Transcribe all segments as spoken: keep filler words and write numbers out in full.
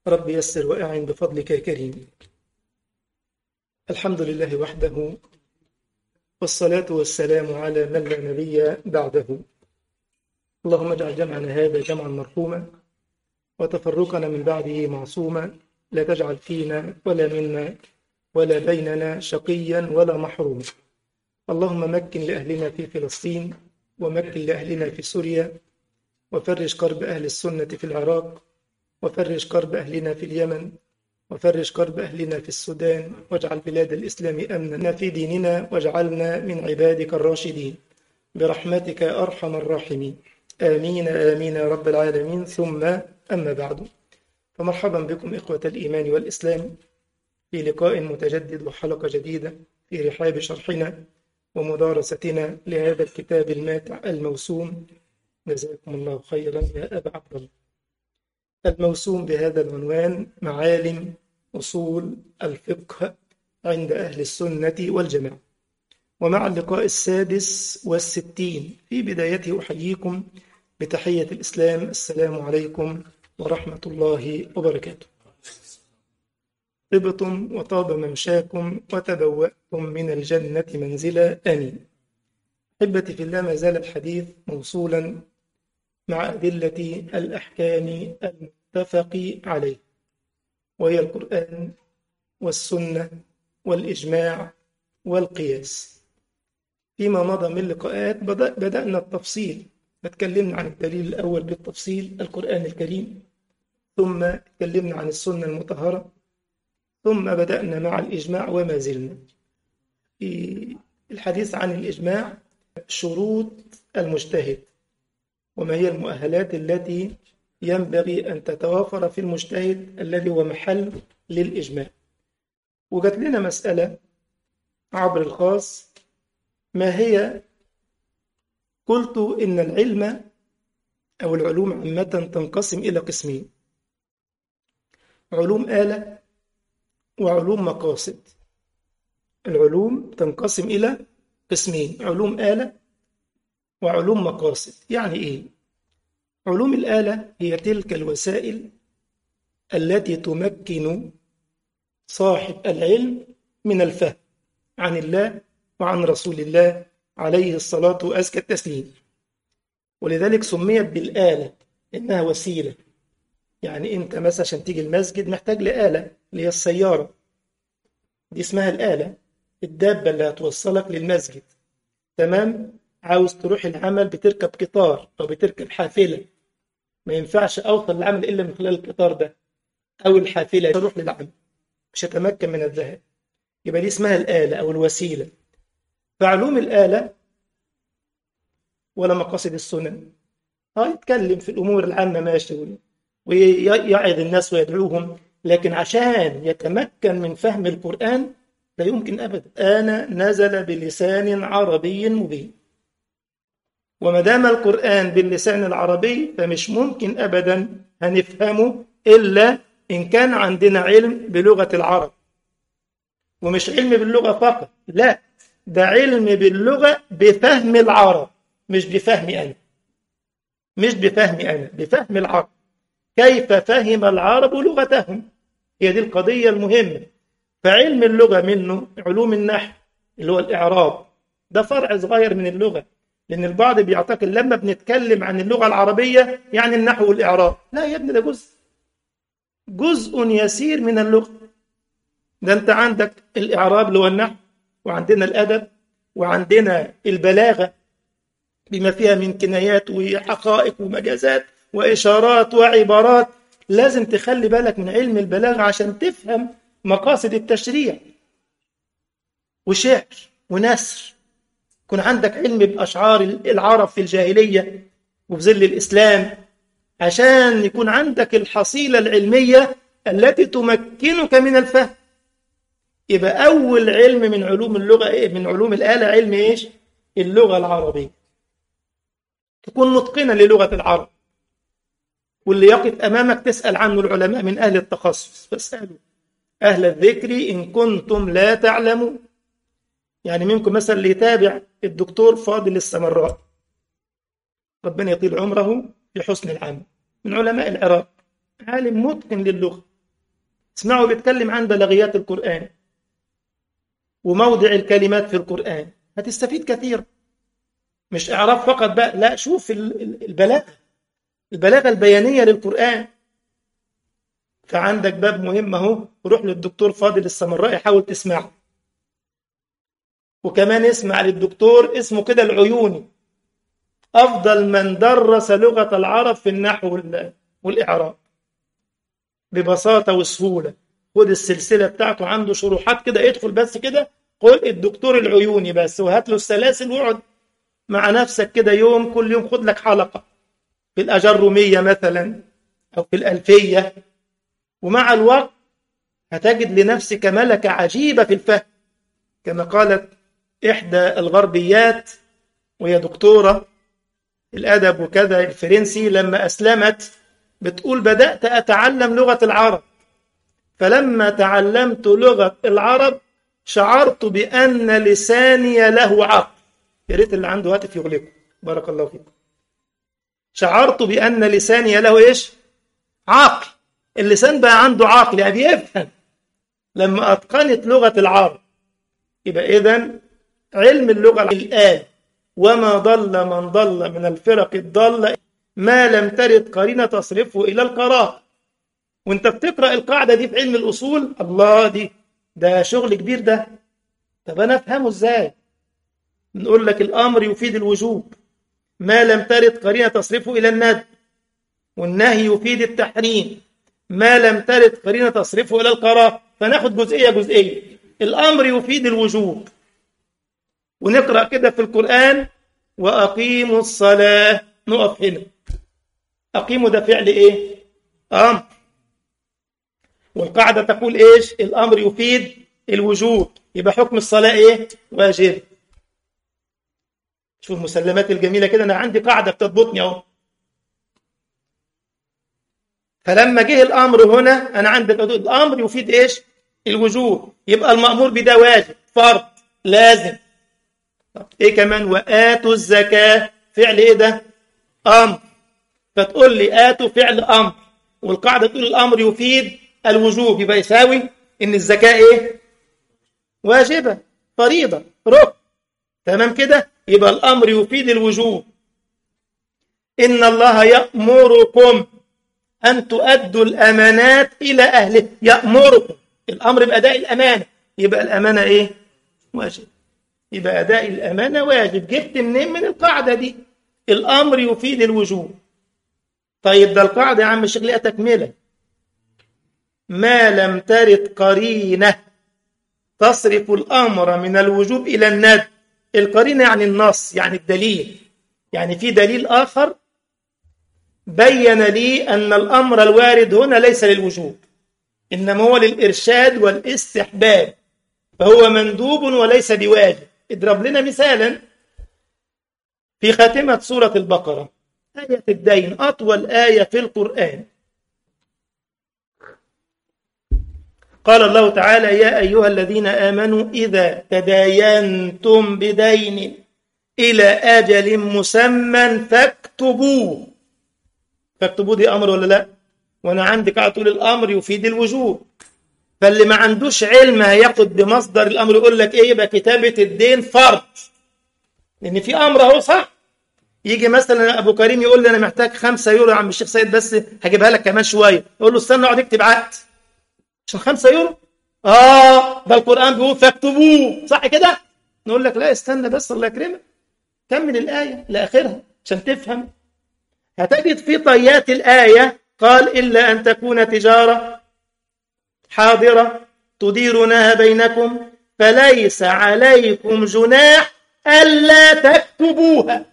رب يسر وأعن بفضلك يا كريم. الحمد لله وحده، والصلاة والسلام على من لا نبي بعده. اللهم اجعل جمعنا هذا جمعا مرحوما، وتفرقنا من بعده معصوما. لا تجعل فينا ولا منا ولا بيننا شقيا ولا محروما. اللهم مكن لأهلنا في فلسطين، ومكن لأهلنا في سوريا، وفرج كرب أهل السنة في العراق، وفرج كرب أهلنا في اليمن، وفرج كرب أهلنا في السودان، واجعل بلاد الإسلام أمنا في ديننا، واجعلنا من عبادك الراشدين برحمتك يا أرحم الراحمين. آمين آمين يا رب العالمين. ثم أما بعد، فمرحبا بكم إخوة الإيمان والإسلام في لقاء متجدد وحلقة جديدة في رحاب شرحنا ومدارستنا لهذا الكتاب الماتع الموسوم، جزاكم الله خيرا يا أبا عبد الله، الموسوم بهذا العنوان: معالم أصول الفقه عند أهل السنة والجماعة. ومع اللقاء السادس والستين في بدايته أحييكم بتحية الإسلام: السلام عليكم ورحمة الله وبركاته. طبتم وطاب ممشاكم وتبوأتم من الجنة منزلا، آمين. أحبتي في الله، ما زال الحديث موصولا مع أدلة الأحكام المتفق عليه، وهي القرآن والسنة والإجماع والقياس. فيما مضى من لقاءات بدأ بدأنا التفصيل، فتكلمنا عن الدليل الأول بالتفصيل القرآن الكريم، ثم تكلمنا عن السنة المطهرة، ثم بدأنا مع الإجماع، وما زلنا في الحديث عن الإجماع. شروط المجتهد، وما هي المؤهلات التي ينبغي أن تتوافر في المجتهد الذي هو محل للإجماع. وجات لنا مسألة عبر الخاص: ما هي؟ قلت إن العلم أو العلوم عامة تنقسم إلى قسمين: علوم آلة وعلوم مقاصد. العلوم تنقسم إلى قسمين: علوم آلة وعلوم مقاصد. يعني إيه؟ علوم الآلة هي تلك الوسائل التي تمكن صاحب العلم من الفهم عن الله وعن رسول الله عليه الصلاة وأزكى التسليم، ولذلك سميت بالآلة، إنها وسيلة. يعني أنت مثلا عشان تيجي المسجد محتاج لآلة، اللي هي السيارة، دي اسمها الآلة، الدابة اللي هتوصلك للمسجد. تمام؟ عاوز تروح العمل بتركب قطار أو بتركب حافلة، ما ينفعش أوصل للعمل إلا من خلال القطار ده أو الحافلة، أروح للعمل مش هتمكن من الذهاب. يبقى دي اسمها الآلة أو الوسيلة. فعلوم الآلة ولا مقاصد السنن، اه يتكلم في الأمور العامة ماشي، ويعظ الناس ويدعوهم، لكن عشان يتمكن من فهم القرآن لا يمكن أبدا. أنا نزل بلسان عربي مبين، وما دام القرآن باللسان العربي فمش ممكن أبدا هنفهمه إلا إن كان عندنا علم بلغة العرب. ومش علم باللغة فقط، لا، ده علم باللغة بفهم العرب، مش بفهمي أنا، مش بفهمي أنا، بفهم العرب. كيف فهم العرب لغتهم؟ هي دي القضية المهمة. فعلم اللغة منه علوم النحو اللي هو الإعراب، ده فرع صغير من اللغة، لأن البعض بيعتقد لما بنتكلم عن اللغة العربية يعني النحو والإعراب. لا يا ابني، ده جزء جزء يسير من اللغة. ده أنت عندك الإعراب اللي هو النحو، وعندنا الأدب، وعندنا البلاغة بما فيها من كنايات وحقائق ومجازات وإشارات وعبارات. لازم تخلي بالك من علم البلاغة عشان تفهم مقاصد التشريع، وشعر ونثر. يكون عندك علم بأشعار العرب في الجاهلية وفي ظل الإسلام، عشان يكون عندك الحصيلة العلمية التي تمكنك من الفهم. يبقى أول علم من علوم اللغة إيه؟ من علوم الآلة علم إيش؟ اللغة العربية. تكون متقنا للغة العرب، واللي يقف أمامك تسأل عنه العلماء من أهل التخصص، فاسألوا أهل الذكر إن كنتم لا تعلمون. يعني منكم مثلا اللي يتابع الدكتور فاضل السمراء، ربنا يطيل عمره بحسن العمل، من علماء العراق، عالم متقن للغة، اسمعوا بيتكلم عن بلاغيات القرآن وموضع الكلمات في القرآن، هتستفيد كثير. مش إعراب فقط بقى، لا، شوف البلاغة البلاغة البيانية للقرآن. فعندك باب مهم اهو، روح للدكتور فاضل السمرائي حاول تسمعه، وكمان اسمع للدكتور اسمه كده العيوني، أفضل من درس لغة العرب في النحو والإعراب ببساطة وسهولة. خد السلسلة بتاعته، عنده شروحات كده، ادخل بس كده قل الدكتور العيوني بس، وهات له السلاسل واقعد مع نفسك كده يوم، كل يوم خد لك حلقة في الأجرومية مثلا أو في الألفية، ومع الوقت هتجد لنفسك ملكة عجيبة في الفهم. كما قالت إحدى الغربيات وهي دكتورة الأدب وكذا الفرنسي لما أسلمت، بتقول بدأت أتعلم لغة العرب، فلما تعلمت لغة العرب شعرت بأن لساني له عقل. يا ريت اللي عنده هاتف يغلقه، بارك الله فيكم. شعرت بأن لساني له إيش؟ عقل. اللسان بقى عنده عقل، يعني بيفهم لما أتقنت لغة العرب. يبقى إذن علم اللغة الآن، وما ضل من ضل من الفرق الضالة ما لم ترد قرينة تصرفه إلى القراءة. وانت بتقرأ القاعدة دي في علم الأصول، الله دي ده شغل كبير ده. طب أنا أفهمه إزاي؟ نقول لك الأمر يفيد الوجوب ما لم ترد قرينة تصرفه إلى الندب، والنهي يفيد التحريم ما لم ترد قرينة تصرفه إلى الكراهة. فناخد جزئية جزئية. الأمر يفيد الوجوب، ونقرأ كده في القرآن وأقيموا الصلاة، نقف هنا. أقيموا ده فعل إيه؟ أمر. والقاعدة تقول إيش؟ الأمر يفيد الوجوب، يبقى حكم الصلاة إيه؟ واجب. شوف المسلمات الجميلة كده، أنا عندي قاعدة بتضبطني أهو. فلما جه الأمر هنا، أنا عندي الأمر يفيد إيش؟ الوجوب، يبقى المأمور بده واجب، فرض، لازم. طب إيه كمان؟ وآتوا الزكاة، فعل إيه ده؟ أمر. فتقول لي آتوا فعل أمر، والقاعدة تقول الأمر يفيد الوجوب، يبقى يساوي إن الزكاة إيه؟ واجبة، فريضة، ركن. تمام كده؟ يبقى الأمر يفيد الوجوب. إن الله يأمركم أن تؤدوا الأمانات إلى أهله، يأمركم. الأمر بأداء الأمانة، يبقى الأمانة إيه؟ واجب. يبقى أداء الأمانة واجب. جبت منين؟ من القاعدة دي، الأمر يفيد الوجوب. طيب ده القاعدة يا عم الشيخ ليها تكملة، ما لم ترد قرينة تصرف الأمر من الوجوب إلى الندب. القرينة يعني النص، يعني الدليل، يعني في دليل آخر بين لي أن الأمر الوارد هنا ليس للوجوب، إنما هو للإرشاد والاستحباب، فهو مندوب وليس بواجب. اضرب لنا مثالا في خاتمة سورة البقرة، آية الدين، أطول آية في القرآن. قال الله تعالى: يا أيها الذين آمنوا إذا تداينتم بدين إلى أجل مسمى فاكتبوه. فاكتبوه دي أمر ولا لا؟ وأنا عندي قاعدة تقول الأمر يفيد الوجوب. فاللي ما عندوش علم هياخد بمصدر الأمر يقول لك إيه؟ يبقى كتابة الدين فرض، لأن في أمر أهو، صح؟ يجي مثلا أبو كريم يقول لي أنا محتاج خمسة يورو يا عم الشيخ سيد، بس هجيبها لك كمان شوية. يقول له استنى اقعد اكتب عقد عشان خمسة يورو. آه ده القرآن بيقول فاكتبوه، صح كده؟ نقول لك لا استنى بس الله يكرمك، كمل الآية لآخرها عشان تفهم. هتجد في طيات الآية قال: إلا أن تكون تجارة حاضرة تديرونها بينكم فليس عليكم جناح ألا تكتبوها.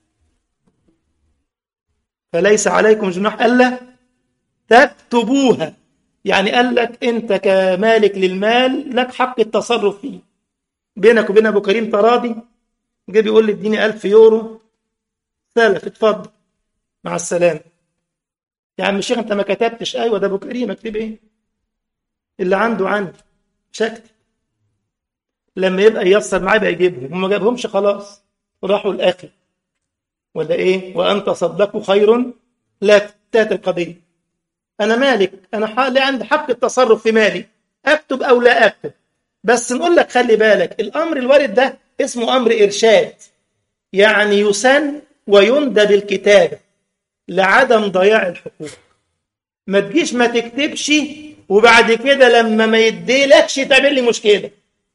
فليس عليكم جناح ألا تكتبوها، يعني قال لك أنت كمالك للمال لك حق التصرف فيه. بينك وبين أبو كريم تراضي، جه بيقول لي اديني ألف يورو سلف، اتفضل مع السلامة. يا عم الشيخ أنت ما كتبتش. أيوة ده أبو كريم، اكتب إيه؟ اللي عنده عندي، مش هكتب. لما يبقى ييسر معاه يبقى يجيبهم، وما جابهمش خلاص راحوا الآخر، ولا إيه؟ وأن تصدقوا خير لا تات القضية. أنا مالك، أنا ح- لي عندي حق التصرف في مالي، أكتب أو لا أكتب. بس نقول لك خلي بالك، الأمر الوارد ده اسمه أمر إرشاد، يعني يسن ويندى بالكتابة لعدم ضياع الحقوق. ما تجيش ما تكتبش وبعد كده لما ما يديلكش تعمل لي مشكلة.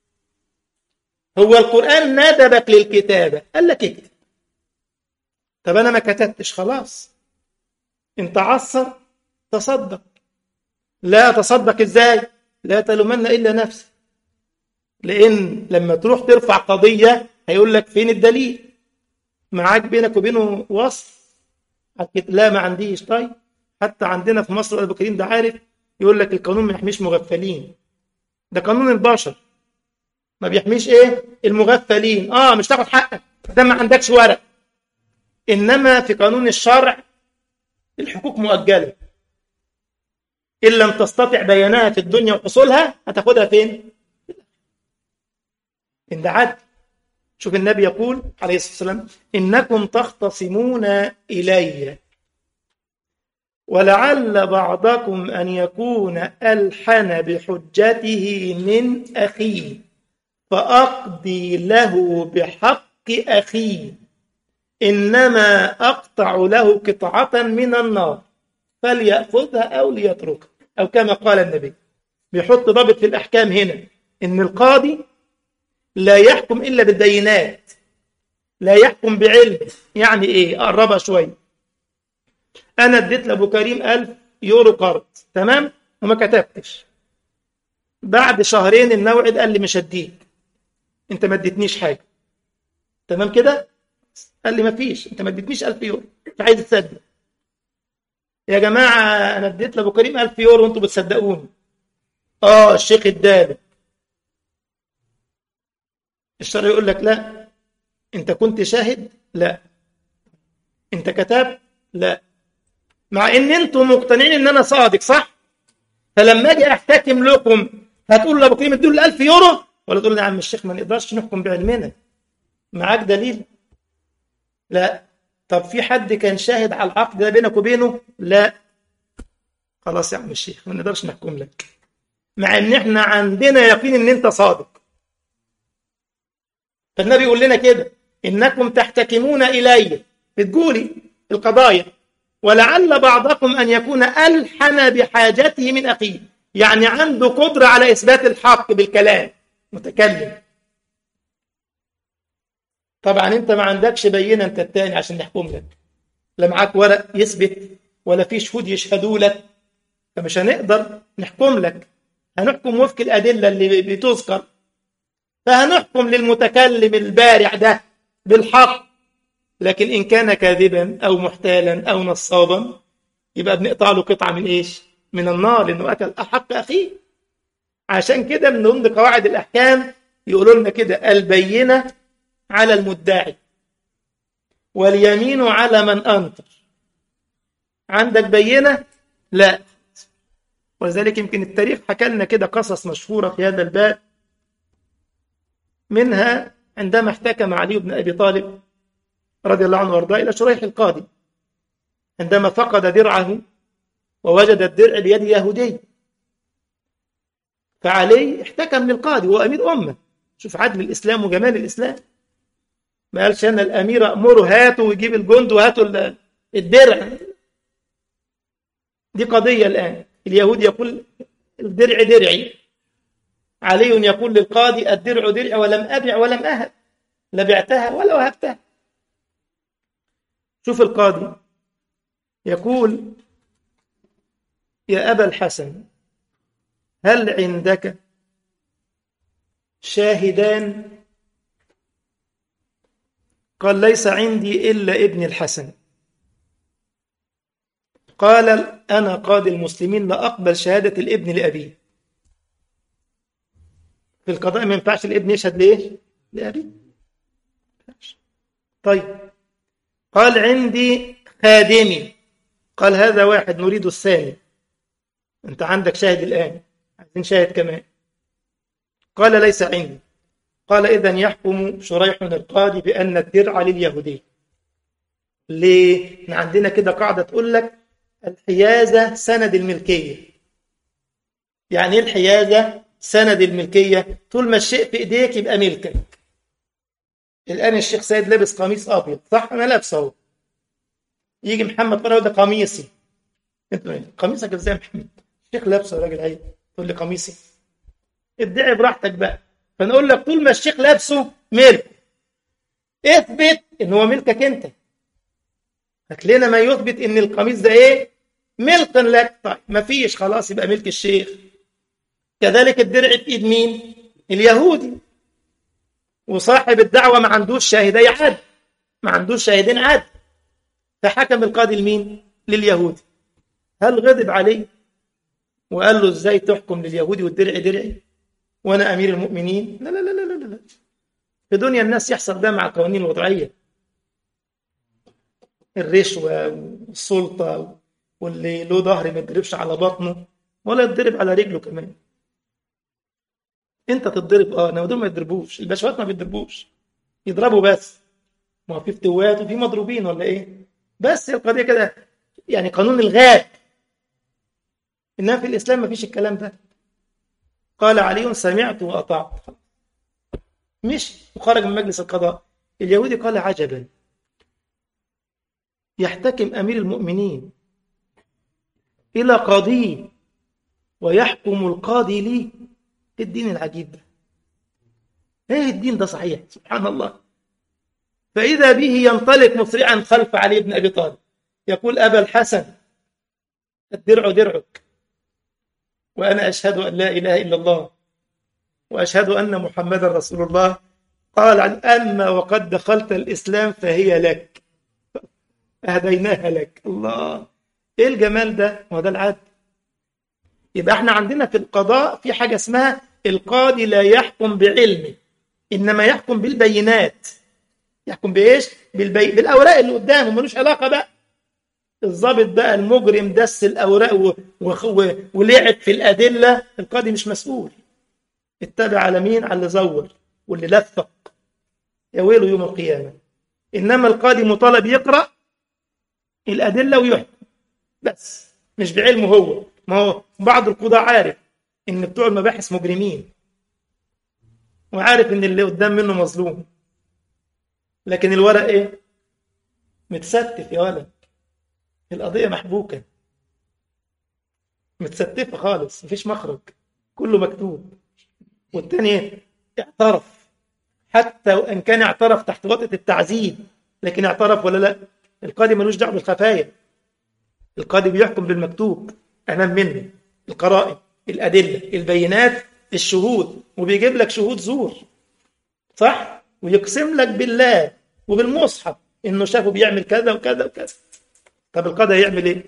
هو القرآن ندبك للكتابة، قال لك اكتب. طب أنا ما كتبتش، خلاص انت عصر، تصدق. لا تصدق ازاي؟ لا تلومن إلا نفسك، لأن لما تروح ترفع قضية هيقول لك فين الدليل؟ معاك بينك وبينه وصل؟ لا ما عنديش. طيب حتى عندنا في مصر أبو كريم ده عارف، يقول لك القانون ما يحميش مغفلين، ده قانون البشر، ما بيحميش ايه؟ المغفلين. اه مش تاخد حقك ده ما عندكش ورق، انما في قانون الشرع الحقوق مؤجله، ان لم تستطع بيانها في الدنيا وحصولها هتاخدها فين؟ ان ده عدل. شوف النبي يقول عليه الصلاه والسلام: انكم تختصمون الي ولعل بعضكم ان يكون الحن بحجته من اخيه فاقضي له بحق اخيه إنما أقطع له قطعة من النار فليأخذها أو ليتركها، أو كما قال النبي. بيحط ضابط في الأحكام هنا، إن القاضي لا يحكم إلا بالبينات، لا يحكم بعلم. يعني إيه؟ أقربها شوية. أنا اديت لأبو كريم ألف يورو قرض، تمام، وما كتبتش. بعد شهرين الموعد قال لي مش هديك، أنت ما اديتنيش حاجة، تمام كده؟ قال لي ما فيش، أنت ما اديتنيش ألف يورو، مش عايز تصدق. يا جماعة أنا اديت لأبو كريم ألف يورو وأنتوا بتصدقوني. آه الشيخ اداله. الشرع يقول لك لا. أنت كنت شاهد؟ لا. أنت كتبت؟ لا. مع إن أنتوا مقتنعين إن أنا صادق، صح؟ فلما أجي أحتكم لكم هتقول لأبو كريم ادوا له ألف يورو، ولا تقول لي يا عم الشيخ ما نقدرش نحكم بعلمنا؟ معاك دليل؟ لا. طب في حد كان شاهد على العقد ده بينك وبينه؟ لا. خلاص يا عم الشيخ ما نقدرش نحكم لك، مع ان احنا عندنا يقين ان انت صادق. فالنبي يقول لنا كده: انكم تحتكمون الي، بتقولي القضايا، ولعل بعضكم ان يكون الحن بحاجته من اخيه، يعني عنده قدره على اثبات الحق بالكلام، متكلم. طبعا انت ما عندكش بينه انت التاني عشان نحكم لك، لا معاك ورق يثبت ولا في شهود يشهدوا لك، فمش هنقدر نحكم لك. هنحكم وفق الادله اللي بتذكر، فهنحكم للمتكلم البارع ده بالحق. لكن إن كان كاذبا أو محتالا أو نصابا يبقى بنقطع له قطعة من إيش؟ من النار، لأنه أكل حق أخيه. عشان كده من ضمن قواعد الأحكام يقولوا لنا كده: البينة على المدعي واليمين على من أنكر. عندك بينة؟ لا. ولذلك يمكن التاريخ حكى لنا كده قصص مشهورة في هذا الباب، منها عندما احتكم علي بن أبي طالب رضي الله عنه وارضاه إلى شريح القاضي عندما فقد درعه ووجد الدرع بيد يهودي، فعلي احتكم للقاضي وهو أمير أمة. شوف عدل الإسلام وجمال الإسلام، ما قالش أنا الأمير أمره هاتوا ويجيب الجند وهاتوا الدرع. دي قضية الآن، اليهود يقول الدرع درعي، علي يقول للقاضي الدرع درعي ولم أبع ولم أهب، لا بعتها ولا وهبتها. شوف القاضي يقول: يا أبا الحسن هل عندك شاهدان؟ قال: ليس عندي إلا ابن الحسن. قال: أنا قاضي المسلمين لا أقبل شهادة الابن لأبيه. في القضاء ما ينفعش الابن يشهد ليه؟ لأبيه. طيب. قال: عندي خادمي. قال: هذا واحد نريد الثاني. أنت عندك شاهد الآن، عايزين شاهد كمان. قال: ليس عندي. قال: إذن يحكم شريح القاضي بأن الدرع لليهودي. ليه؟ احنا عندنا كده قاعدة تقول لك: الحيازة سند الملكية. يعني ايه الحيازة سند الملكية؟ طول ما الشيء في ايديك يبقى ملكك. الآن الشيخ سيد لابس قميص أبيض، صح؟ أنا لابسه أهو. يجي محمد قال ده قميصي. انت قميصك ازاي يا محمد؟ الشيخ لابسه يا راجل، عيب تقول لي قميصي؟ ادعي براحتك بقى. فنقول لك طول ما الشيخ لابسه ملك، اثبت ان هو ملكك انت. هات لنا ما يثبت ان القميص ده ايه؟ ملكا لك. طيب ما فيش، خلاص يبقى ملك الشيخ. كذلك الدرع في ايد مين؟ اليهودي. وصاحب الدعوه ما عندوش شاهدي عدل، ما عندوش شاهدين عدل، فحكم القاضي لمين؟ لليهودي. هل غضب عليه وقال له ازاي تحكم لليهودي والدرع درعي وانا امير المؤمنين؟ لا لا لا لا لا لا. في دنيا الناس يحصل ده مع القوانين الوضعيه، الرشوه والسلطه، واللي له ظهر ما يتضربش على بطنه ولا يتضرب على رجله كمان. انت تتضرب اه، انما دول ما يتضربوش، البشوات ما بيتضربوش، يضربوا بس. ما هو في فتوات وفي مضروبين ولا ايه؟ بس القضيه كده، يعني قانون الغاب. انما في الاسلام ما فيش الكلام ده. قال علي سمعت واطعت، مش وخرج من مجلس القضاء. اليهودي قال عجبا، يحتكم امير المؤمنين الى قاضي ويحكم القاضي لي؟ ايه الدين العجيب ده؟ ايه الدين ده صحيح؟ سبحان الله. فاذا به ينطلق مسرعا خلف علي بن ابي طالب يقول ابا الحسن الدرع درعك، وانا اشهد ان لا اله الا الله واشهد ان محمدا رسول الله. قال اما وقد دخلت الاسلام فهي لك، اهديناها لك. الله، ايه الجمال ده؟ ما ده العدل. يبقى احنا عندنا في القضاء في حاجه اسمها القاضي لا يحكم بعلمه، انما يحكم بالبينات. يحكم بايش؟ بالبي... بالاوراق اللي قدامه، ملوش علاقه بقى. الضابط بقى المجرم دس الاوراق و... و... و... ولعب في الادله، القاضي مش مسؤول. اتبع على مين؟ على اللي زور واللي لفق، يا ويله يوم القيامه. انما القاضي مطالب يقرا الادله ويحكم بس، مش بعلمه هو. ما هو بعض القضاة عارف ان بتوع المباحث مجرمين، وعارف ان اللي قدام منه مظلوم، لكن الورق ايه؟ متستف يا ولد. القضية محبوكة، متستفة خالص، مفيش مخرج، كله مكتوب. والتاني اعترف، حتى وان كان اعترف تحت وطأة التعذيب، لكن اعترف ولا لا؟ القاضي ملوش دعوه بالخفايا. القاضي بيحكم بالمكتوب امام منه، القرائن، الادله، البينات، الشهود، وبيجيب لك شهود زور، صح؟ ويقسم لك بالله وبالمصحف انه شافه بيعمل كذا وكذا وكذا. طب القاضي هيعمل ايه؟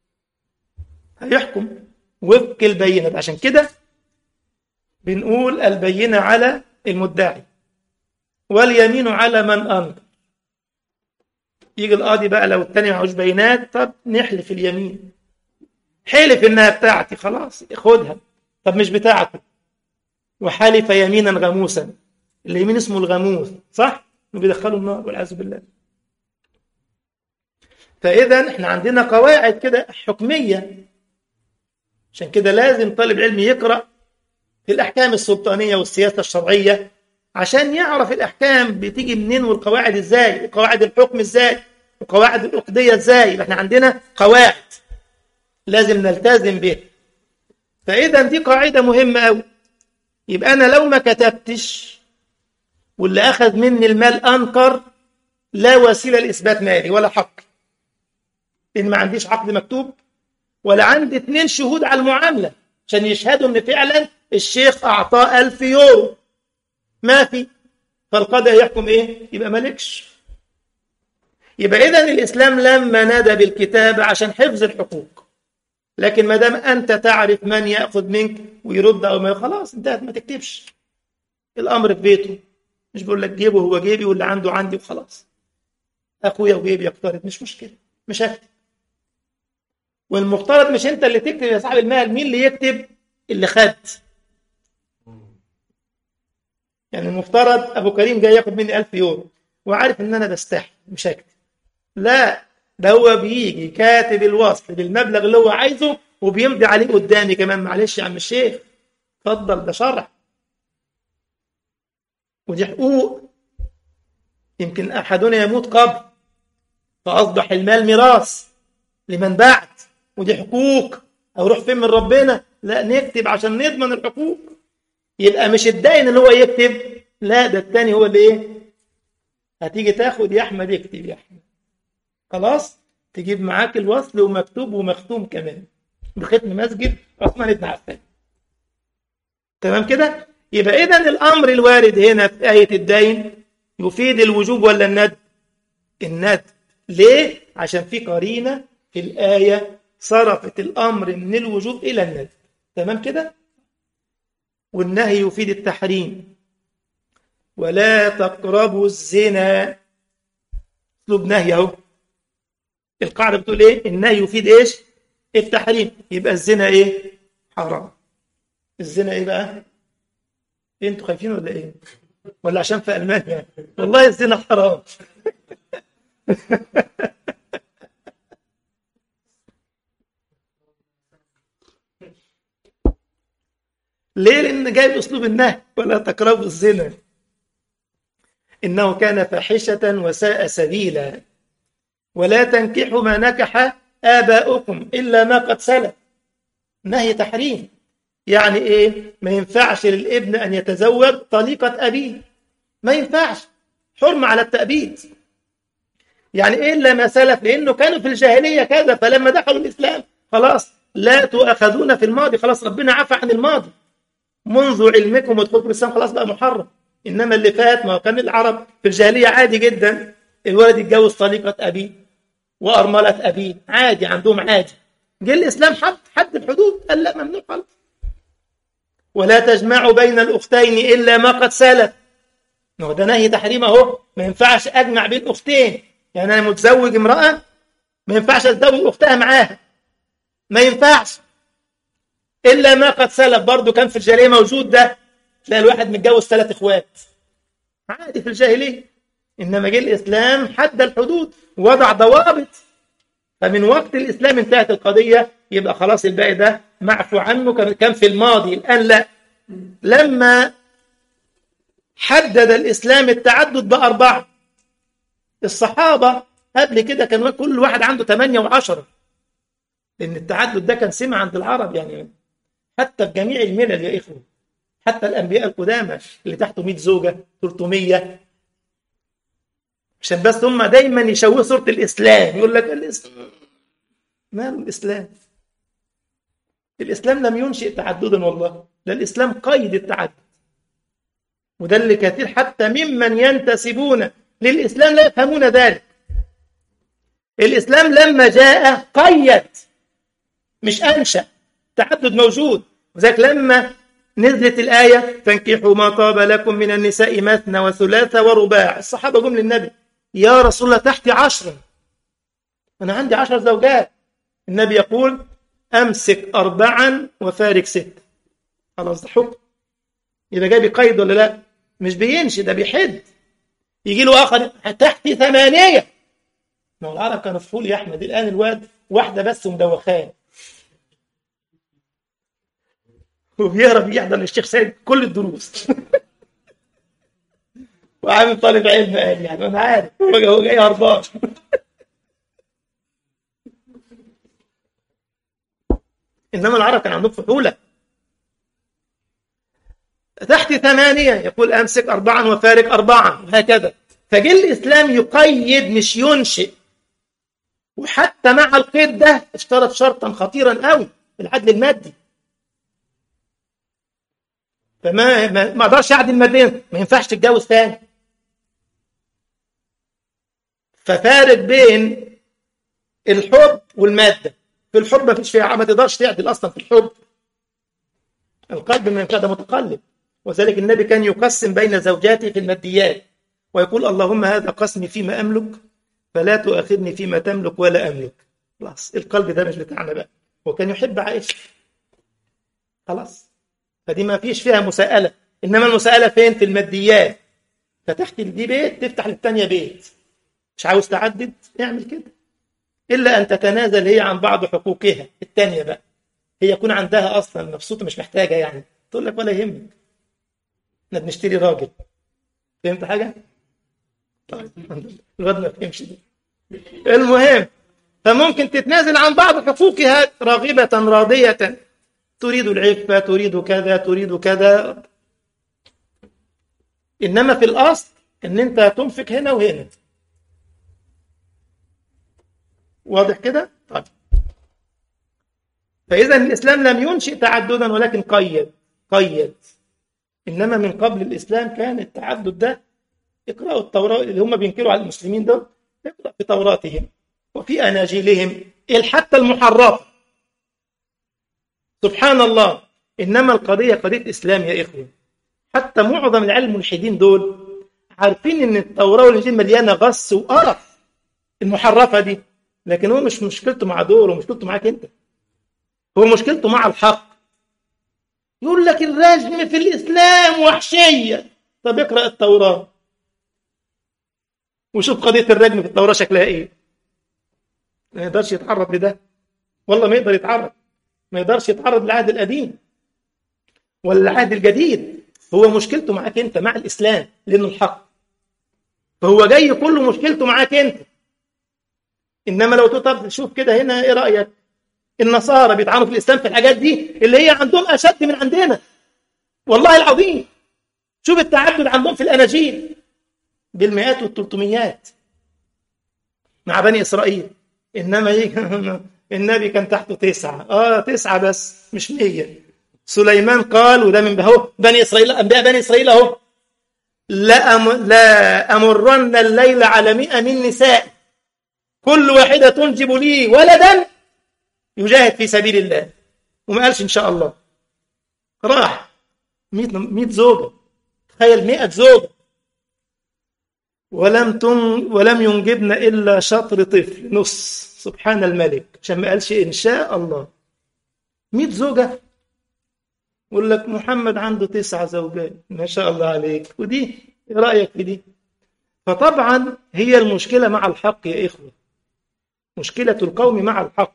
هيحكم وفق البينات. عشان كده بنقول البينة على المدعي واليمين على من انكر. يجي القاضي بقى لو التاني معهوش بينات، طب نحلف اليمين، حلف انها بتاعتي خلاص خدها. طب مش بتاعته، وحلف يمينا غموسا، اليمين اسمه الغموس، صح؟ وبيدخلوا النار والعياذ بالله. فاذا احنا عندنا قواعد كده حكميه. عشان كده لازم طالب علم يقرا في الاحكام السلطانيه والسياسه الشرعيه، عشان يعرف الاحكام بتيجي منين والقواعد ازاي، وقواعد الحكم ازاي، وقواعد العقديه ازاي. احنا عندنا قواعد لازم نلتزم بها. فاذا دي قاعده مهمه قوي. يبقى انا لو ما كتبتش واللي اخذ مني المال انكر، لا وسيله لاثبات مالي ولا حق، لان ما عنديش عقد مكتوب ولا عندي اثنين شهود على المعامله عشان يشهدوا ان فعلا الشيخ اعطاه ألف يورو. ما في، فالقاضي يحكم ايه؟ يبقى مالكش. يبقى اذا الاسلام لما نادى بالكتابه عشان حفظ الحقوق، لكن ما دام انت تعرف من ياخذ منك ويرد او ما، خلاص انتهت، ما تكتبش. الامر في بيته، مش بقول لك جيبه هو جيبي واللي عنده عندي وخلاص. اخويا وجيبي يقترض، مش مشكله، مش هكتب. والمفترض مش انت اللي تكتب يا صاحب المال، مين اللي يكتب؟ اللي خد. يعني المفترض ابو كريم جاي ياخد مني ألف يورو وعارف ان انا بستحي مش هكتب. لا، ده هو بيجي كاتب الوصل بالمبلغ اللي هو عايزه وبيمضي عليه قدامي كمان. معلش يا عم الشيخ، اتفضل، ده شرع ودي حقوق. يمكن أحدنا يموت قبل فأصبح المال ميراث لمن بعد، ودي حقوق. أو روح فين من ربنا؟ لا، نكتب عشان نضمن الحقوق. يبقى مش الدين اللي هو يكتب، لا، ده التاني هو اللي ايه؟ هتيجي تاخد يا أحمد، يكتب يا أحمد، خلاص تجيب معاك الوصل ومكتوب ومختوم كمان بختم مسجد عثمان بن عفان. تمام كده؟ يبقى إذن الأمر الوارد هنا في آية الدين يفيد الوجوب ولا الندب؟ الندب. ليه؟ عشان في قرينة في الآية صرفت الأمر من الوجوب إلى الندب. تمام كده؟ والنهي يفيد التحريم. ولا تقربوا الزنا، اسلوب نهي اهو. القاعدة بتقول ايه؟ النهي يفيد ايش؟ التحريم. يبقى الزنا ايه؟ حرام. الزنا ايه بقى؟ إيه انتوا خايفين ولا ايه؟ ولا عشان في ألمانيا؟ والله الزنا حرام. ليه؟ لأن جايب أسلوب النهي، ولا تقربوا الزنا إنه كان فاحشة وساء سبيلا ولا تنكحوا ما نكح آباؤكم إلا ما قد سلف. نهي تحريم. يعني إيه؟ ما ينفعش للابن أن يتزوج طليقة أبيه، ما ينفعش، حرم على التأبيد. يعني إيه إلا ما سلف؟ لأنه كانوا في الجاهلية كذا، فلما دخلوا الإسلام خلاص لا تؤاخذون في الماضي، خلاص ربنا عفى عن الماضي. منذ علمكم ودخولكم الإسلام خلاص بقى محرم. إنما اللي فات ما كان العرب في الجاهلية عادي جدا الولد يتجوز طليقة أبيه وأرملة أبيه، عادي عندهم، عادي. جه الإسلام حط حد الحدود، قال لا، ممنوع خالص. ولا تجمعوا بين الأختين إلا ما قد سلف. ما هو ده نهي تحريم أهو. ما ينفعش أجمع بين أختين، يعني أنا متزوج امرأة ما ينفعش أتزوج أختها معاها، ما ينفعش إلا ما قد سلف. برضو كان في الجاهلية موجود ده، تلاقي الواحد متجوز ثلاث إخوات، عادي في الجاهلية. إنما جه الإسلام حد الحدود ووضع ضوابط، فمن وقت الإسلام انتهت القضية. يبقى خلاص الباقي ده معفو عنه، كان في الماضي، الآن لا. لما حدد الإسلام التعدد بأربعة، الصحابة قبل كده كان كل واحد عنده ثمانية وعشرة، لأن التعدد ده كان سمة عند العرب، يعني حتى في جميع الملل يا إخوة، حتى الأنبياء القدامى اللي تحته مئة زوجة، ثلاثمية، عشان بس هم دايما يشوهوا صورة الإسلام، يقول لك الإسلام ما الإسلام الإسلام لم ينشئ تعددا، والله ده الإسلام قيد التعدد. وده اللي كثير حتى ممن ينتسبون للإسلام لا يفهمون ذلك. الإسلام لما جاء قيد مش أنشأ، تعدد موجود. وذلك لما نزلت الآية فانكحوا ما طاب لكم من النساء مثنى وثلاث ورباع، الصحابة جم للنبي يا رسول الله تحتي عشرة، أنا عندي عشر زوجات. النبي يقول أمسك أربعا وفارق ست. خلاص ده حكم. يبقى جاي بقيد ولا لا؟ مش بينشي، ده بيحد. يجي له آخر تحتي ثمانية. ما هو العرب كانوا فول يا أحمد، الآن الواد واحدة بس ومدوخان وبيهرب يحضر للشيخ سيد كل الدروس وعامل طالب علم، قال يعني أنا عارف هو جاي هربان. إنما العرب كان عندهم فحولة. تحت ثمانية يقول أمسك أربعا وفارق أربعا، وهكذا. فجه الإسلام يقيد مش ينشئ. وحتى مع القيد ده اشترط شرطا خطيرا قوي، العدل المادي. فما ما ما اقدرش اعدل ماديا، ما ينفعش تتجوز ثاني. ففارق بين الحب والماده. في الحب ما فيش فيها، ما تقدرش تعدل اصلا في الحب. القلب ما ينفع، ده متقلب. وذلك النبي كان يقسم بين زوجاته في الماديات ويقول اللهم هذا قسمي فيما املك فلا تؤاخذني فيما تملك ولا املك. خلاص القلب ده مش بتاعنا بقى. وكان يحب عائشه، خلاص. فدي ما فيش فيها مساءلة. إنما المساءلة فين؟ في الماديات. فتحت دي بيت تفتح للتانية بيت. مش عاوز تعدد؟ اعمل كده. إلا أن تتنازل هي عن بعض حقوقها التانية بقى، هي يكون عندها أصلا مبسوطة مش محتاجة، يعني تقول لك ولا يهمك، احنا بنشتري راجل. فهمت حاجة؟ طيب الحمد لله الواد ما فهمش دي. المهم، فممكن تتنازل عن بعض حقوقها راغبة راضية، تريد العفة، تريد كذا، تريد كذا. إنما في الأصل إن أنت تنفق هنا وهنا. واضح كده؟ طيب. فإذا الإسلام لم ينشئ تعددا ولكن قيد قيد. إنما من قبل الإسلام كان التعدد ده. اقرأوا التوراة اللي هم بينكروا على المسلمين دول، اقرأ في توراتهم وفي أناجيلهم حتى المحرفة. سبحان الله. إنما القضية قضية إسلام يا إخوة. حتى معظم العلم الملحدين دول عارفين إن التوراة والإنجيل مليانة غص وقرف المحرفة دي، لكن هو مش مشكلته مع دول ومشكلته معاك أنت، هو مشكلته مع الحق. يقول لك الرجم في الإسلام وحشية. طب اقرأ التوراة وشوف قضية الرجم في التوراة شكلها إيه. ما يقدرش يتعرض لده، والله ما يقدر يتعرض، ما يقدرش يتعرض للعهد القديم ولا العهد الجديد. هو مشكلته معاك أنت، مع الإسلام، لأنه الحق. فهو جاي كله مشكلته معاك أنت. إنما لو تطب شوف كده هنا، إيه رأيك؟ النصارى بيطعنوا في الإسلام في الحاجات دي اللي هي عندهم أشد من عندنا، والله العظيم. شوف التعدد عندهم في الأناجيل بالمئات والتلتميات مع بني إسرائيل. إنما النبي كان تحته تسعة، آه تسعة بس مش مية. سليمان قال، وده من بهو بني إسرائيل، أنبياء بني إسرائيل أهو، لا, أم لا أمرن الليل على مئة من نساء كل واحدة تنجب لي ولدا يجاهد في سبيل الله. وما قالش إن شاء الله، راح مئة زوجة. تخيل مئة زوجة. ولم تن ولم ينجبنا إلا شطر طفل نص، سبحان الملك، عشان ما قالش إن شاء الله. مئة زوجة. يقول لك محمد عنده تسعة زوجات، ما شاء الله عليك. ودي إيه رأيك في دي؟ فطبعا هي المشكلة مع الحق يا إخوة، مشكلة القوم مع الحق.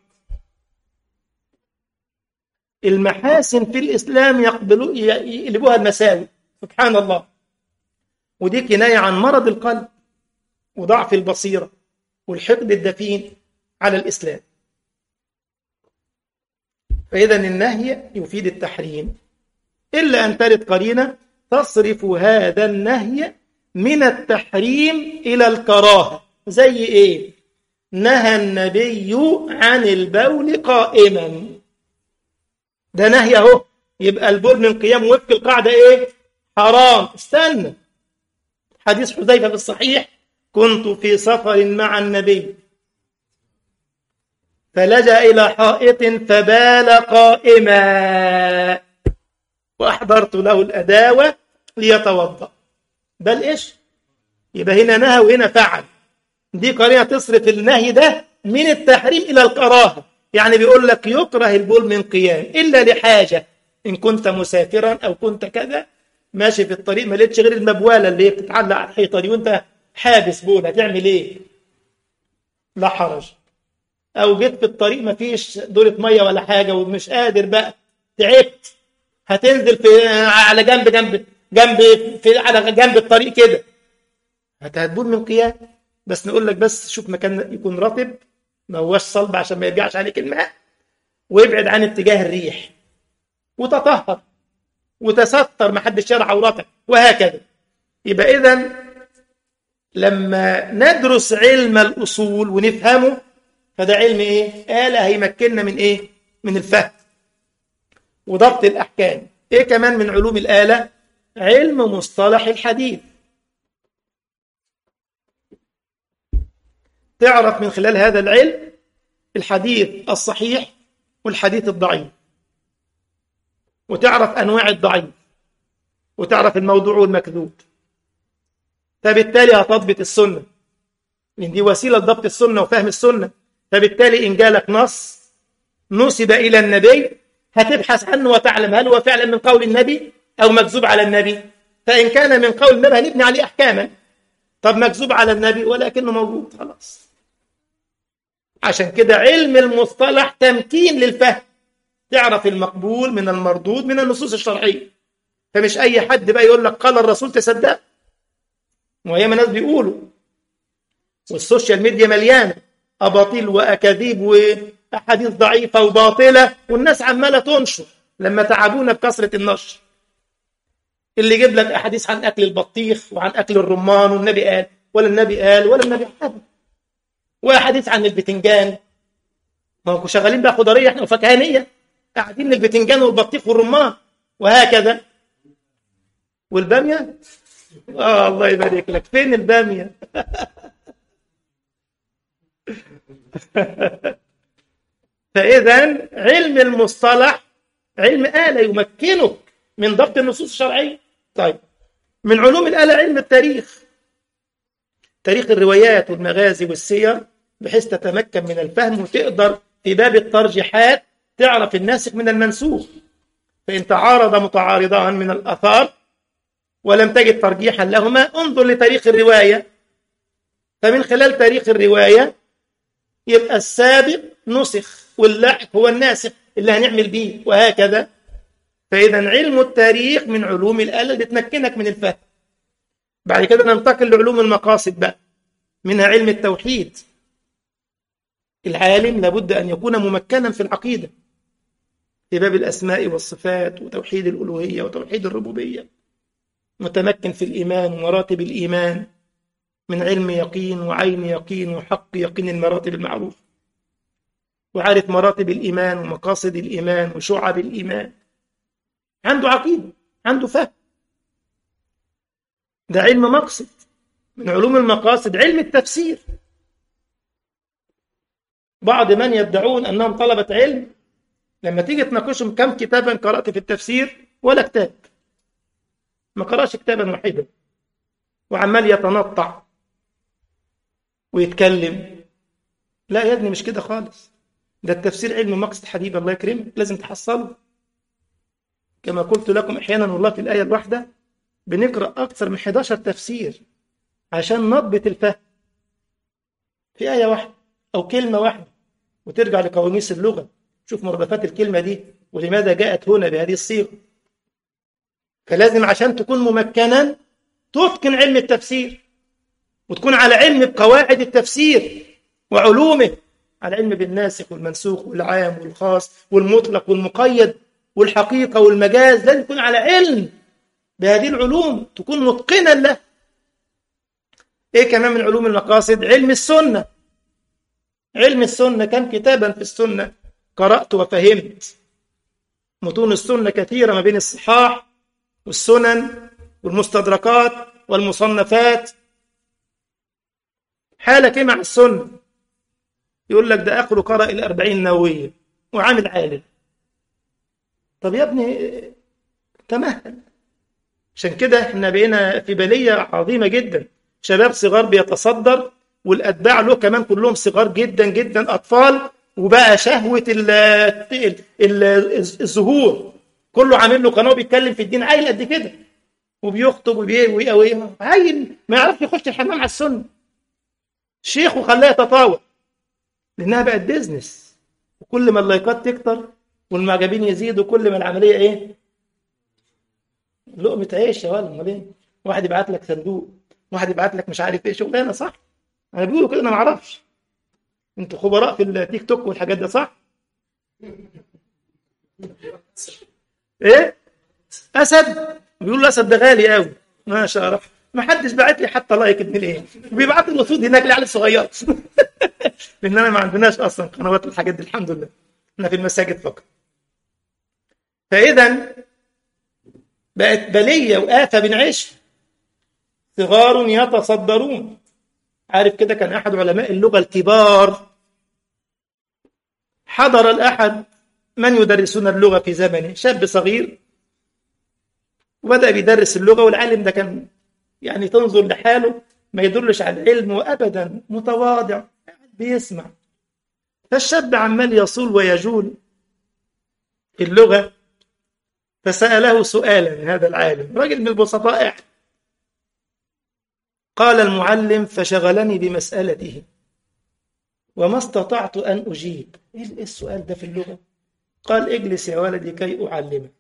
المحاسن في الإسلام يقبلوا يقلبوها المساوئ، سبحان الله. ودي كناية عن مرض القلب وضعف البصيرة والحقد الدفين على الإسلام. فإذا النهي يفيد التحريم، إلا أن ترد قرينة تصرف هذا النهي من التحريم إلى الكراهة. زي إيه؟ نهى النبي عن البول قائما، ده نهي أهو، يبقى البول من قيام وفق القاعدة إيه؟ حرام. استنى، حديث حذيفة في الصحيح، كنت في سفر مع النبي فلجأ إلى حائط فبال قائما وأحضرت له الأداوة ليتوضأ. بل إيش؟ يبقى هنا نهى وهنا فعل. دي قرينة تصرف النهي ده من التحريم إلى الكراهة. يعني بيقول لك يكره البول من قيام إلا لحاجة، إن كنت مسافرا أو كنت كذا ماشي في الطريق ما لقيتش غير المبوالة اللي بتتعلق على الحيطة دي وأنت حابس بول، هتعمل إيه؟ لا حرج. أو جيت في الطريق ما فيش دورة مية ولا حاجة ومش قادر بقى، تعبت، هتنزل في على جنب جنب جنب في على جنب الطريق كده، هتبول من قيام. بس نقول لك بس شوف مكان يكون رطب ما هوش صلب عشان ما يرجعش عليك الماء، وابعد عن اتجاه الريح، وتطهر وتستر، ما حدش يرى عورتك، وهكذا. يبقى إذن لما ندرس علم الأصول ونفهمه، فده علم إيه؟ آلة هيمكننا من إيه؟ من الفهم وضبط الأحكام. إيه كمان من علوم الآلة؟ علم مصطلح الحديث. تعرف من خلال هذا العلم الحديث الصحيح والحديث الضعيف، وتعرف أنواع الضعيف، وتعرف الموضوع والمكذوب. فبالتالي هتضبط السنة، لأن دي وسيلة لضبط السنة وفهم السنة. فبالتالي إن جالك نص نسب إلى النبي هتبحث عنه وتعلم هل هو فعلا من قول النبي أو مكذوب على النبي. فإن كان من قول النبي هنبني عليه أحكاما. طب مكذوب على النبي ولكنه موجود، خلاص عشان كده علم المصطلح تمكين للفهم، تعرف المقبول من المردود من النصوص الشرعية. فمش أي حد بقى يقول لك قال الرسول تصدق، وياما ناس بيقولوا، والسوشيال ميديا مليانة أباطيل وأكاذيب وأحاديث ضعيفة وباطلة، والناس عمالة تنشر لما تعبونا بكثرة النشر. اللي يجيب لك أحاديث عن أكل البطيخ وعن أكل الرمان، والنبي قال ولا النبي قال ولا النبي قال، وأحاديث عن البتنجان. ما هو شغالين بقى خضرية احنا وفكهانية، قاعدين البتنجان والبطيخ والرمان وهكذا. والبامية، آه الله يبارك لك، فين البامية؟ فإذا علم المصطلح علم آلة يمكنك من ضبط النصوص الشرعية. طيب، من علوم الآلة علم التاريخ، تاريخ الروايات والمغازي والسير، بحيث تتمكن من الفهم وتقدر في باب الترجيحات تعرف الناسخ من المنسوخ. فإن تعارض متعارضان من الآثار ولم تجد ترجيحا لهما، انظر لتاريخ الرواية، فمن خلال تاريخ الرواية يبقى السابق نسخ واللاحق هو الناسخ اللي هنعمل بيه، وهكذا. فإذا علم التاريخ من علوم الآلة اللي تمكنك من الفهم. بعد كده ننتقل لعلوم المقاصد بقى، منها علم التوحيد. العالم لابد أن يكون ممكنا في العقيدة، في باب الأسماء والصفات وتوحيد الألوهية وتوحيد الربوبية، متمكن في الإيمان ومراتب الإيمان، من علم يقين وعين يقين وحق يقين المراتب المعروفة، وعارف مراتب الإيمان ومقاصد الإيمان وشعب الإيمان، عنده عقيدة، عنده فهم. ده علم مقصد. من علوم المقاصد علم التفسير. بعض من يدعون أنهم طلبة علم، لما تيجي تناقشهم كم كتابا قرأت في التفسير، ولا كتاب، ما قرأش كتابا واحدا، وعمال يتنطع ويتكلم. لا يا ابني، مش كده خالص. ده التفسير علم مقصد حبيبي، الله يكرمك، لازم تحصله. كما قلت لكم أحيانا والله، في الآية الواحدة بنقرأ أكثر من أحد عشر تفسير عشان نضبط الفهم في آية واحدة أو كلمة واحدة، وترجع لقواميس اللغة، شوف مرادفات الكلمة دي ولماذا جاءت هنا بهذه الصيغة. فلازم عشان تكون ممكنا تتقن علم التفسير، وتكون على علم بقواعد التفسير وعلومه، على علم بالناسخ والمنسوخ والعام والخاص والمطلق والمقيد والحقيقة والمجاز. لازم تكون على علم بهذه العلوم، تكون متقنا له. ايه كمان من علوم المقاصد؟ علم السنة. علم السنة، كم كتابا في السنة قرأت وفهمت. متون السنة كثيرة، ما بين الصحاح والسنن والمستدركات والمصنفات. حالك ايه مع السنة؟ يقول لك ده آخره قرأ الأربعين النووية وعامل عالم. طب يا ابني تمهل. عشان كده احنا بقينا في بلية عظيمة جدا، شباب صغار بيتصدر، والأتباع له كمان كلهم صغار جدا جدا، أطفال، وبقى شهوة ال ال الظهور. كله عامل له قناة بيتكلم في الدين، عيل قد كده، وبيخطب وبيقوي، عيل ما يعرفش يخش الحمام على السنة. شيخ وخلاه يتطاول، لأنها بقت بيزنس، وكل ما اللايكات تكتر والمعجبين يزيدوا، كل ما العملية ايه؟ لقمة عيش يا ولد. امال ايه؟ واحد يبعت لك صندوق، واحد يبعت لك مش عارف ايه، شغلانه صح؟ انا بيقولوا كده، انا ما اعرفش، انتوا خبراء في التيك توك والحاجات ده، صح؟ ايه؟ اسد؟ بيقولوا الاسد ده غالي قوي، ما شاء الله. ما حدش بعت لي حتى لايك ابن الايه، وبيبعت لي الوصول هناك لعيال صغيره. لاننا ما عندناش اصلا قنوات الحاجات دي، الحمد لله، احنا في المساجد فقط. فاذا بقت بليه وآفة بنعيش، صغار يتصدرون. عارف كده، كان أحد علماء اللغة الكبار حضر الأحد من يدرسون اللغة في زمنه، شاب صغير، وبدأ بيدرس اللغة، والعالم ده كان يعني تنظر لحاله ما يدلش على العلم، وأبدا متواضع بيسمع. فالشاب عمال يصول ويجول في اللغة، فسأله سؤالا هذا العالم، راجل من البسطاء. قال المعلم: فشغلني بمسألته. وما استطعت أن أجيب. إيه السؤال ده في اللغة؟ قال اجلس يا ولدي كي أعلمك.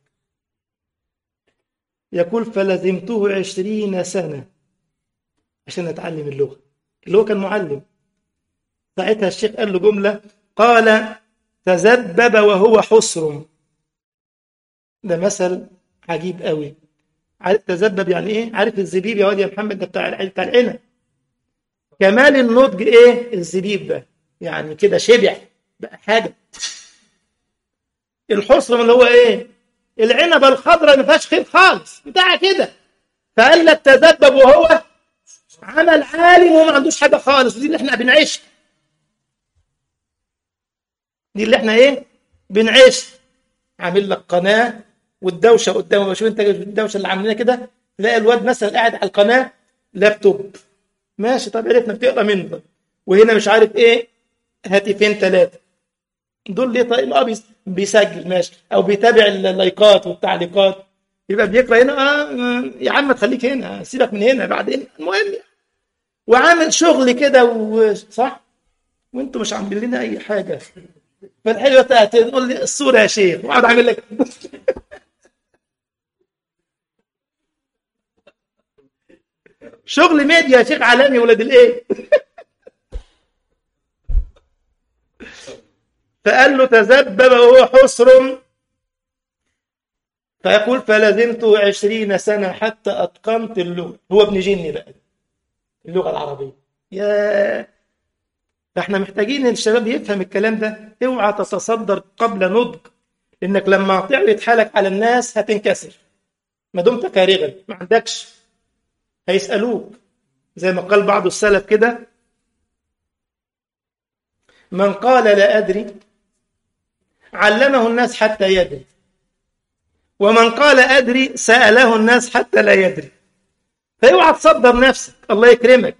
يقول فلزمته عشرين سنة عشان أتعلم اللغة، اللي هو كان معلم. ساعتها الشيخ قال له جملة، قال تذبب وهو حسر. ده مثل عجيب قوي. عارف تذبب يعني ايه؟ عارف الزبيب يا واد يا محمد، ده بتاع بتاع العنب. كمال النضج ايه الزبيب ده؟ يعني كده شبع بقى حاجة. الحسر اللي هو ايه؟ العنبة الخضراء ما فيهاش خير خالص بتاع كده. فقال لك تذبب وهو عمل عالم وما عندوش حاجة خالص. دي اللي احنا بنعيشها. دي اللي احنا ايه؟ بنعيش. عامل لك قناة والدوشة قدامه. شوف انت الدوشة اللي عاملينها كده، تلاقي الواد مثلا قاعد على القناة لابتوب ماشي. طب عرفنا بتقرا منه، وهنا مش عارف ايه هاتفين ثلاثة. دول ليه؟ طيب اه بيسجل ماشي، او بيتابع اللايكات والتعليقات. يبقى بيقرا هنا. اه يا عم تخليك هنا، سيبك من هنا بعدين. المهم وعامل شغل كده وصح، وانتوا مش عاملين لنا اي حاجه. فالحلوه تاتي تقول لي الصوره يا شيخ، واقعد اعمل لك شغل ميديا يا شيخ عالمي ولاد الايه. فقال له تذبب وهو حسر. فيقول فلزمته عشرين سنة حتى أتقنت اللغة. هو ابن جني بقى اللغة العربية. يا فاحنا محتاجين ان الشباب يفهم الكلام ده. اوعى تتصدر قبل نضج، لانك لما تعرض حالك على الناس هتنكسر. ما دمت فارغا ما عندكش هيسألوك. زي ما قال بعض السلف كده، من قال لا أدري علمه الناس حتى يدري، ومن قال أدري سأله الناس حتى لا يدري. فاوعى تصدر نفسك. الله يكرمك،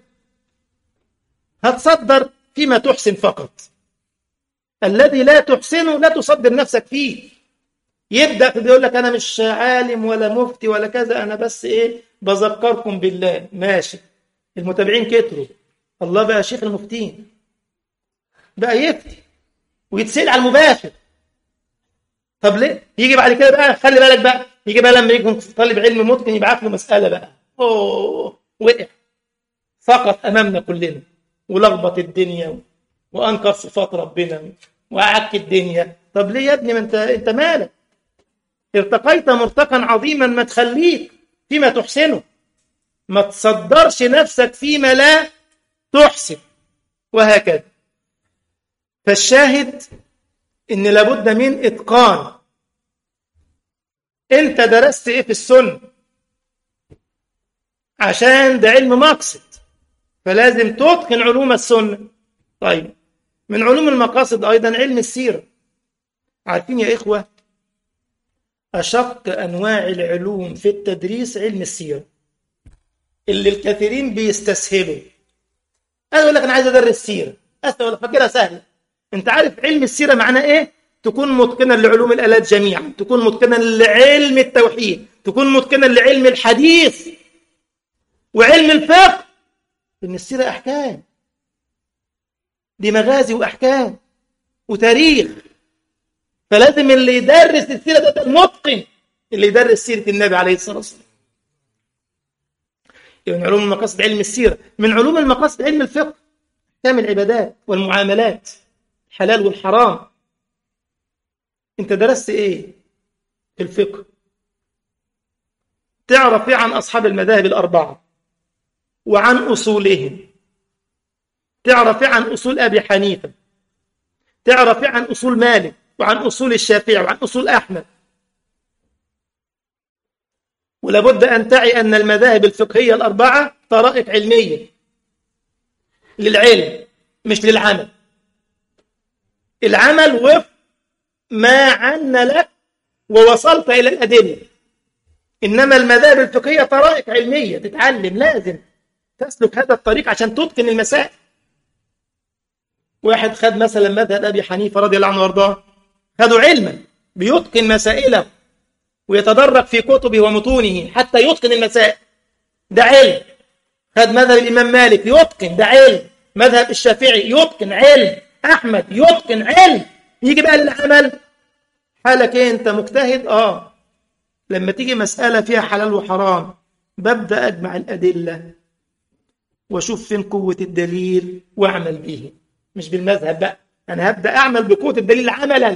هتصدر فيما تحسن فقط. الذي لا تحسنه لا تصدر نفسك فيه. يبدأ يقول لك أنا مش عالم ولا مفتي ولا كذا، أنا بس إيه بذكركم بالله. ماشي، المتابعين كتروا، الله بقى شيخ المفتين، بقى يفتي ويتسأل على المباشر. طب ليه؟ يجي بعد كده بقى، خلي بالك بقى، يجي بقى لما يكون طالب علم متقن يبعت له مسألة بقى، أوه وقع، سقط أمامنا كلنا ولخبط الدنيا وأنكر صفات ربنا وأعك الدنيا. طب ليه يا ابني؟ ما أنت أنت مالك؟ ارتقيت مرتقا عظيما، ما تخليك فيما تحسنه، ما تصدرش نفسك فيما لا تحسن، وهكذا. فالشاهد إن لابد من إتقان. أنت درست إيه في السنة؟ عشان ده علم مقصد، فلازم تتقن علوم السنة. طيب، من علوم المقاصد أيضا علم السيرة. عارفين يا إخوة، أشق أنواع العلوم في التدريس علم السيرة، اللي الكثيرين بيستسهلوا. أنا أقول لك أنا عايز أدرس سيرة، أسهل ولا فاكرها سهلة؟ أنت عارف علم السيرة معناه إيه؟ تكون متقنا لعلوم الآلات جميعا، تكون متقنا لعلم التوحيد، تكون متقنا لعلم الحديث وعلم الفقه. إن السيرة أحكام، دي مغازي وأحكام وتاريخ. فلازم اللي يدرس السيرة ده المتقن، اللي يدرس سيرة النبي عليه الصلاة والسلام. من علوم المقاصد علم السيرة. من علوم المقاصد علم الفقه، أحكام العبادات والمعاملات، الحلال والحرام. أنت درست إيه في الفقه؟ تعرف إيه عن أصحاب المذاهب الأربعة وعن أصولهم؟ تعرف إيه عن أصول أبي حنيفة؟ تعرف إيه عن أصول مالك وعن أصول الشافعي وعن أصول أحمد؟ ولابد أن تعي أن المذاهب الفقهية الأربعة طرائق علمية للعلم مش للعمل. العمل وفق ما عن لك ووصلت إلى الأدلة، إنما المذاهب الفقهية طرائق علمية تتعلم، لازم تسلك هذا الطريق عشان تتقن المسائل. واحد خد مثلا مذهب أبي حنيفة رضي الله عنه وارضاه، خدوا علما بيتقن مسائله ويتدرج في كتبه ومتونه حتى يتقن المسائل، ده علم. خد مذهب الإمام مالك، يتقن، ده علم. مذهب الشافعي يتقن علم، أحمد يتقن علم، يجي بقى للعمل حالك إيه؟ أنت مجتهد؟ آه لما تيجي مسألة فيها حلال وحرام ببدأ أجمع الأدلة وأشوف فين قوة الدليل وأعمل به، مش بالمذهب بقى، أنا هبدأ أعمل بقوة الدليل عملا.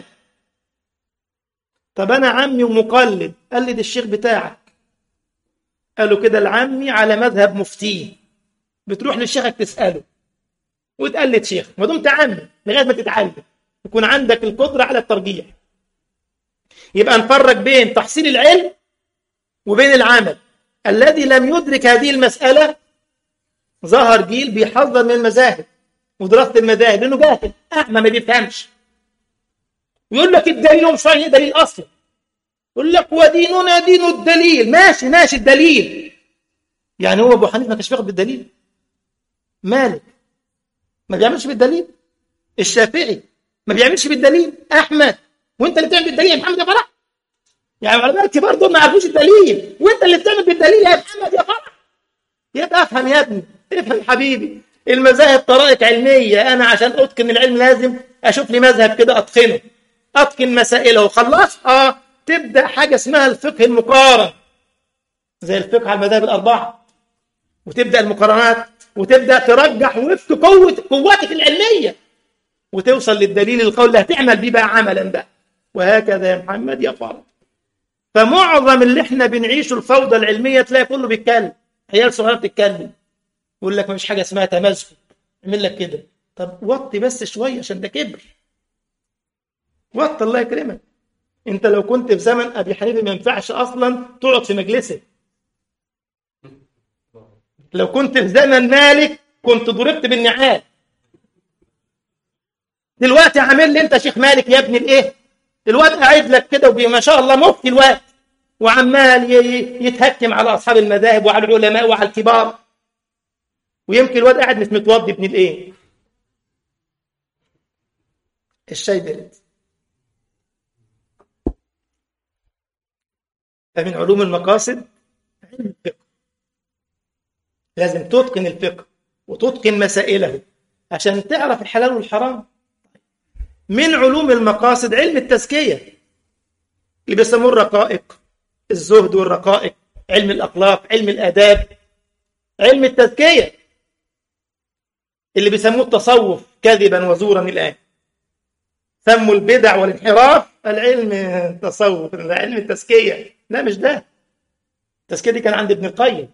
طب أنا عمي ومقلد، قلد الشيخ بتاعك، قالوا كده العمي على مذهب مفتيه، بتروح لشيخك تسأله وتقلد شيخ، ما دمت عمي لغاية ما تتعلم يكون عندك القدرة على الترجيح. يبقى نفرق بين تحصيل العلم وبين العمل. الذي لم يدرك هذه المسألة ظهر جيل بيحذر من المذاهب ودراسة المذاهب لأنه جاهل أعمى ما بيفهمش، يقول لك الدليل مش فاهم دليل أصلا، يقول لك وديننا دين الدليل. ماشي ماشي الدليل، يعني هو أبو حنيفة ما كانش بياخد بالدليل؟ مالك ما بيعملش بالدليل؟ الشافعي ما بيعملش بالدليل؟ أحمد وأنت اللي بتعمل بالدليل يا محمد يا فرح؟ يعني العلماء الكبار دول ما عرفوش الدليل وأنت اللي بتعمل بالدليل يا محمد يا فرح؟ يبقى افهم يا ابني، افهم حبيبي، المذاهب طرائق علمية، أنا عشان أتقن العلم لازم أشوف لي مذهب كده أتقنه، أتقن مسائله، خلاص آه تبدأ حاجة اسمها الفقه المقارن زي الفقه على المذاهب الأربعة، وتبدأ المقارنات وتبدأ ترجح وفق قوة قوتك العلمية وتوصل للدليل القول اللي هتعمل بيه بقى عملا بقى، وهكذا يا محمد يا فرد. فمعظم اللي احنا بنعيشه الفوضى العلمية تلاقي كله بيتكلم، عيال صغيرة بتتكلم يقول لك ما فيش حاجة اسمها تمزق، يعمل لك كده. طب وطي بس شوية عشان ده كبر، وطي الله يكرمك. انت لو كنت في زمن ابي حنيفه ما ينفعش اصلا تقعد في مجلسه، لو كنت في زمن مالك كنت ضربت بالنعال. دلوقتي عامل لي انت شيخ مالك يا ابن الايه، الواد قاعد لك كده وما شاء الله مفتي الواد، وعمال يتهكم على اصحاب المذاهب وعلى العلماء وعلى الكبار، ويمكن الواد قاعد مش متوضي ابن الايه. الشاي برد. فمن علوم المقاصد علم الفقه، لازم تتقن الفقه وتتقن مسائله عشان تعرف الحلال والحرام. من علوم المقاصد علم التزكية اللي بيسموه الرقائق، الزهد والرقائق، علم الأخلاق، علم الآداب، علم التزكية اللي بيسموه التصوف كذبا وزورا الآن، سموا البدع والانحراف العلم التصوف، علم التزكية. لا مش ده، التزكية دي كان عند ابن القيم،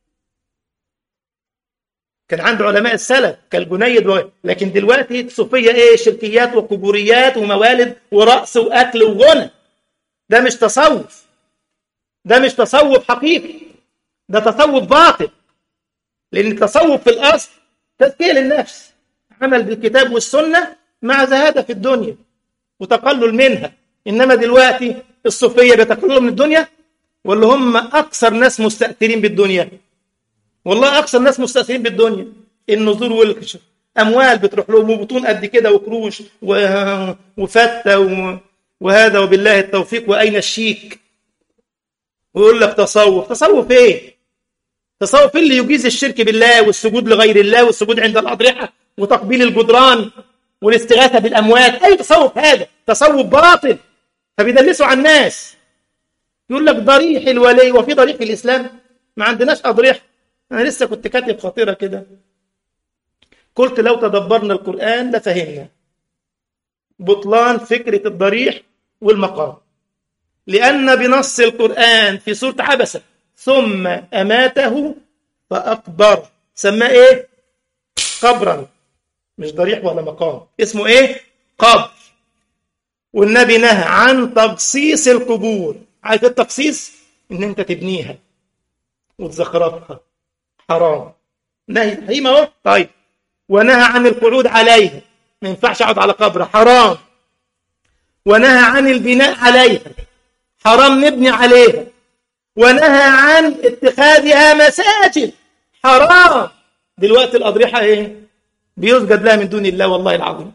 كان عند علماء السلف كالجنيد و... لكن دلوقتي الصوفية ايه؟ شركيات وقبوريات وموالد ورقص واكل وغنى. ده مش تصوف، ده مش تصوف حقيقي، ده تصوف باطل. لان التصوف في الاصل تزكية للنفس، عمل بالكتاب والسنة مع زهادة في الدنيا وتقلل منها. انما دلوقتي الصوفية بيتقللوا من الدنيا ولا هم اكثر ناس مستأثرين بالدنيا؟ والله أكثر ناس مستأثرين بالدنيا، النذور والكشف، أموال بتروح لهم وبطون قد كده وكروش وفتة وهذا وبالله التوفيق. وأين الشيك؟ ويقول لك تصوف. تصوف إيه؟ تصوف اللي يجيز الشرك بالله والسجود لغير الله والسجود عند الأضرحة وتقبيل الجدران والاستغاثة بالأموات. أي تصوف هذا؟ تصوف باطل. فبيدلسوا على الناس، يقول لك ضريح الولي، وفي ضريح في الإسلام؟ ما عندناش أضرحة. أنا لسه كنت كاتب خطيرة كده، قلت لو تدبرنا القرآن لفهمنا بطلان فكرة الضريح والمقام، لأن بنص القرآن في سورة عبسة ثم أماته فأقبر، سماه إيه؟ قبرا، مش ضريح ولا مقام، اسمه إيه؟ قبر. والنبي نهى عن تقصيص القبور. عارف التقصيص؟ إن أنت تبنيها وتزخرفها، حرام، نهي تحريم اهو. طيب ونهى عن القعود عليها، ما ينفعش اقعد على قبر، حرام. ونهى عن البناء عليها، حرام نبني عليها. ونهى عن اتخاذها مساجد، حرام. دلوقتي الاضرحه ايه؟ بيسجد لها من دون الله، والله العظيم.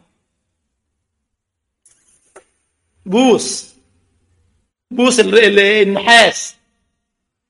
بوس بوس النحاس،